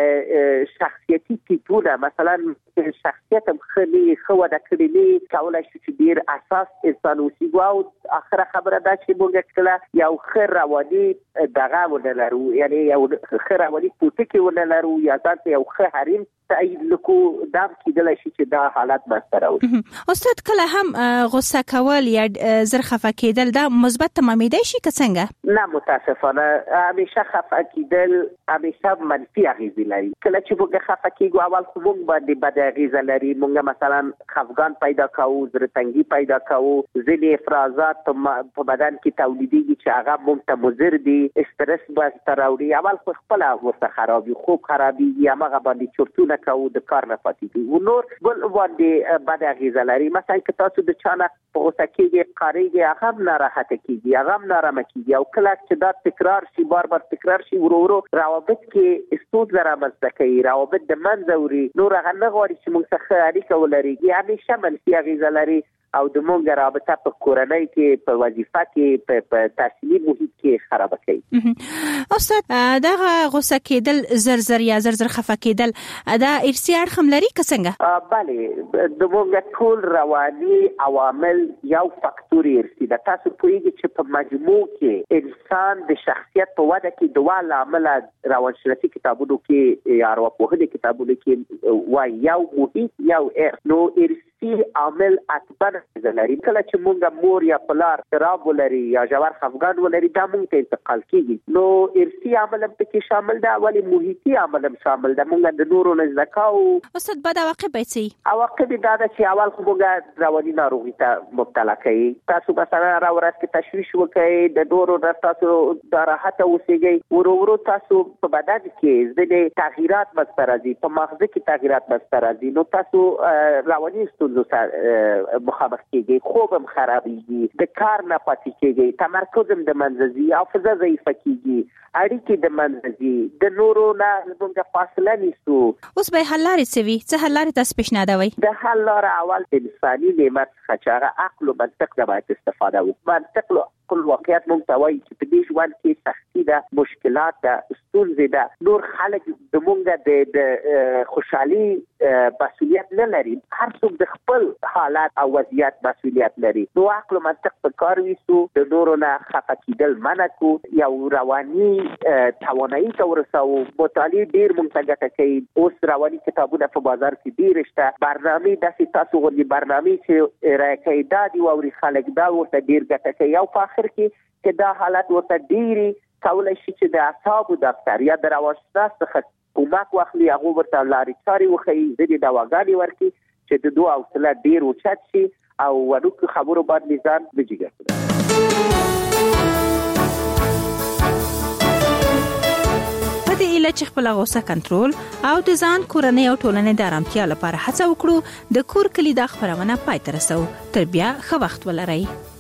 شخصیتي ټیپونه مثلا شخصیت خلی خو د کړي کولای شي چې ډیر اساس انسان اوسي او اخره خبره دا چې موږ کله یو خیر رواني دغه ولرو یعنی یو خیر رواني پوتکي ولرو یا ځکه یو خیر حریم تایید لکو دا کېدلای شي چې دا حالت مسته راوړي. استاد کله هم غوسه کول یا زر خفه کېدل دا مثبت تمامیدای شي که څنګه؟ نه متاسفانه همیشه خفه کېدل همیشه منفي اغیزې لري. کله چې موږ خفه کېږو اول خو موږ باندې بد اغیزه لري موږ مثلا خفګان پیدا کوو زړه تنګي پیدا کوو ځینې افرازات په بدن کې تولیدېږي چې هغه موږ ته مضر دي استرس به راوړي اول خو خپله ورته خرابي خوب خرابېږي هماغه باندې چورتونه کوو د کار نه پاتې کېږو نور بل باندې بد اغیزه لري. مثلا که تاسو د چا نه په غوسه کېږئ قاریږئ هغه هم ناراحته کېږي هغه هم نارامه کېږي او کله چې دا تکرار شي بار بار تکرار شي ورو ورو روابط کې ستونزه رامنځته کوي روابط د منځه وړي نور هغه نه غواړي چې موږ څخه اړیکه ولري همیشه منفي اغیزه لري او د موږ رابطه په کورنۍ کې په وظیفه کې په تحصیلي محیط کې خراب کوي. استاد دا غوسه کېدل زر زر یا زر زر خفه کېدل دا ارثي اړخ هم لري که څنګه؟ بله د موږ ټول رواني عوامل یو فاکتور ارثي ده. تاسو پوهیږئ چې په مجموع کې انسان د شخصیت په وده کې دوه لامل روانشناسي کتابونو کې یا ارواپوهنې کتابونو کې وایي یو محیط یو ارث. نو ارث ارثي عامل اکبر لري. کله چې مونږ مور یا پلار خراب ولري یا ژور خفګان ولري دا مونږ ته انتقال کیږي. نو ارثي عامل هم پکې شامل ده، ولی محیطي عامل هم شامل ده. مونږ د نورو نه زکاو. استاد بد عواقب به څه؟ عواقب دا ده چې اول خو مونږ رواني ناروغي ته مبتلا کوي. تاسو مثلا را ورځ کې تشویش وکړئ، د نورو نه تاسو د راحت اوسېږئ، ورو ورو تاسو په بدن کې ځینې تغییرات مسته راځي، په مغز کې تغییرات مسته راځي، نو تاسو رواني ستونزو سره مخامخ کیږئ، خوب هم خرابېږي، د کار نه پاتې کیږئ، تمرکز هم د منځه ځي، حافظه ضعیفه کیږي، اړیکې د منځه ځي، د نورو نه موږ فاصله نیسو. اوس به حل لارې څه وي؟ څه حل لارې تاسو پیشنهادوئ؟ د حل لاره اول انساني نعمت څخه چې هغه عقل او منطق نه باید استفاده وکړو. منطق له خپل واقعیت مونږ ته وایي چې په دې ژوند کې سختي ده، مشکلات ده، ستونزې ده. نور خلک زمونږ د خوشحالي مسؤلیت نه لري، هر څوک د خپل حالات او وضعیت مسؤلیت لري. نو عقل او منطق په کار ویسو، د نورو نه خفه کېدل منع کړو، یو رواني توانایي ته ورسوو. مطالعې ډېر مونږ ته ګټه کوي. اوس رواني کتابونه په بازار کې ډېر شته، برنامې داسې تاسو غوندې برنامې چې ارائه کوي دا دي واوري خلک، دا ورته ډېر ګټه کوي. او په آخر کې چې دا حالت ورته ډېرې کولی شي چې د اعصابو ډاکټر یا د روانشناس څخه کومک واخلي، هغه ورته لارې چارې وښیي، ځینې دواګانې ورکړي چې د دوی حوصله ډېر اوچت شي او وړوکو خبرو باندې ځان وجیګر کړي. په دې ایله چې خپل غوسه کنټرول او د ځان کورنۍ او ټولنې د آرامتیا لپاره هڅه وکړو، د کور کلی د خبرونه پای ته رسو. تر بیا ښه وخت ولرئ.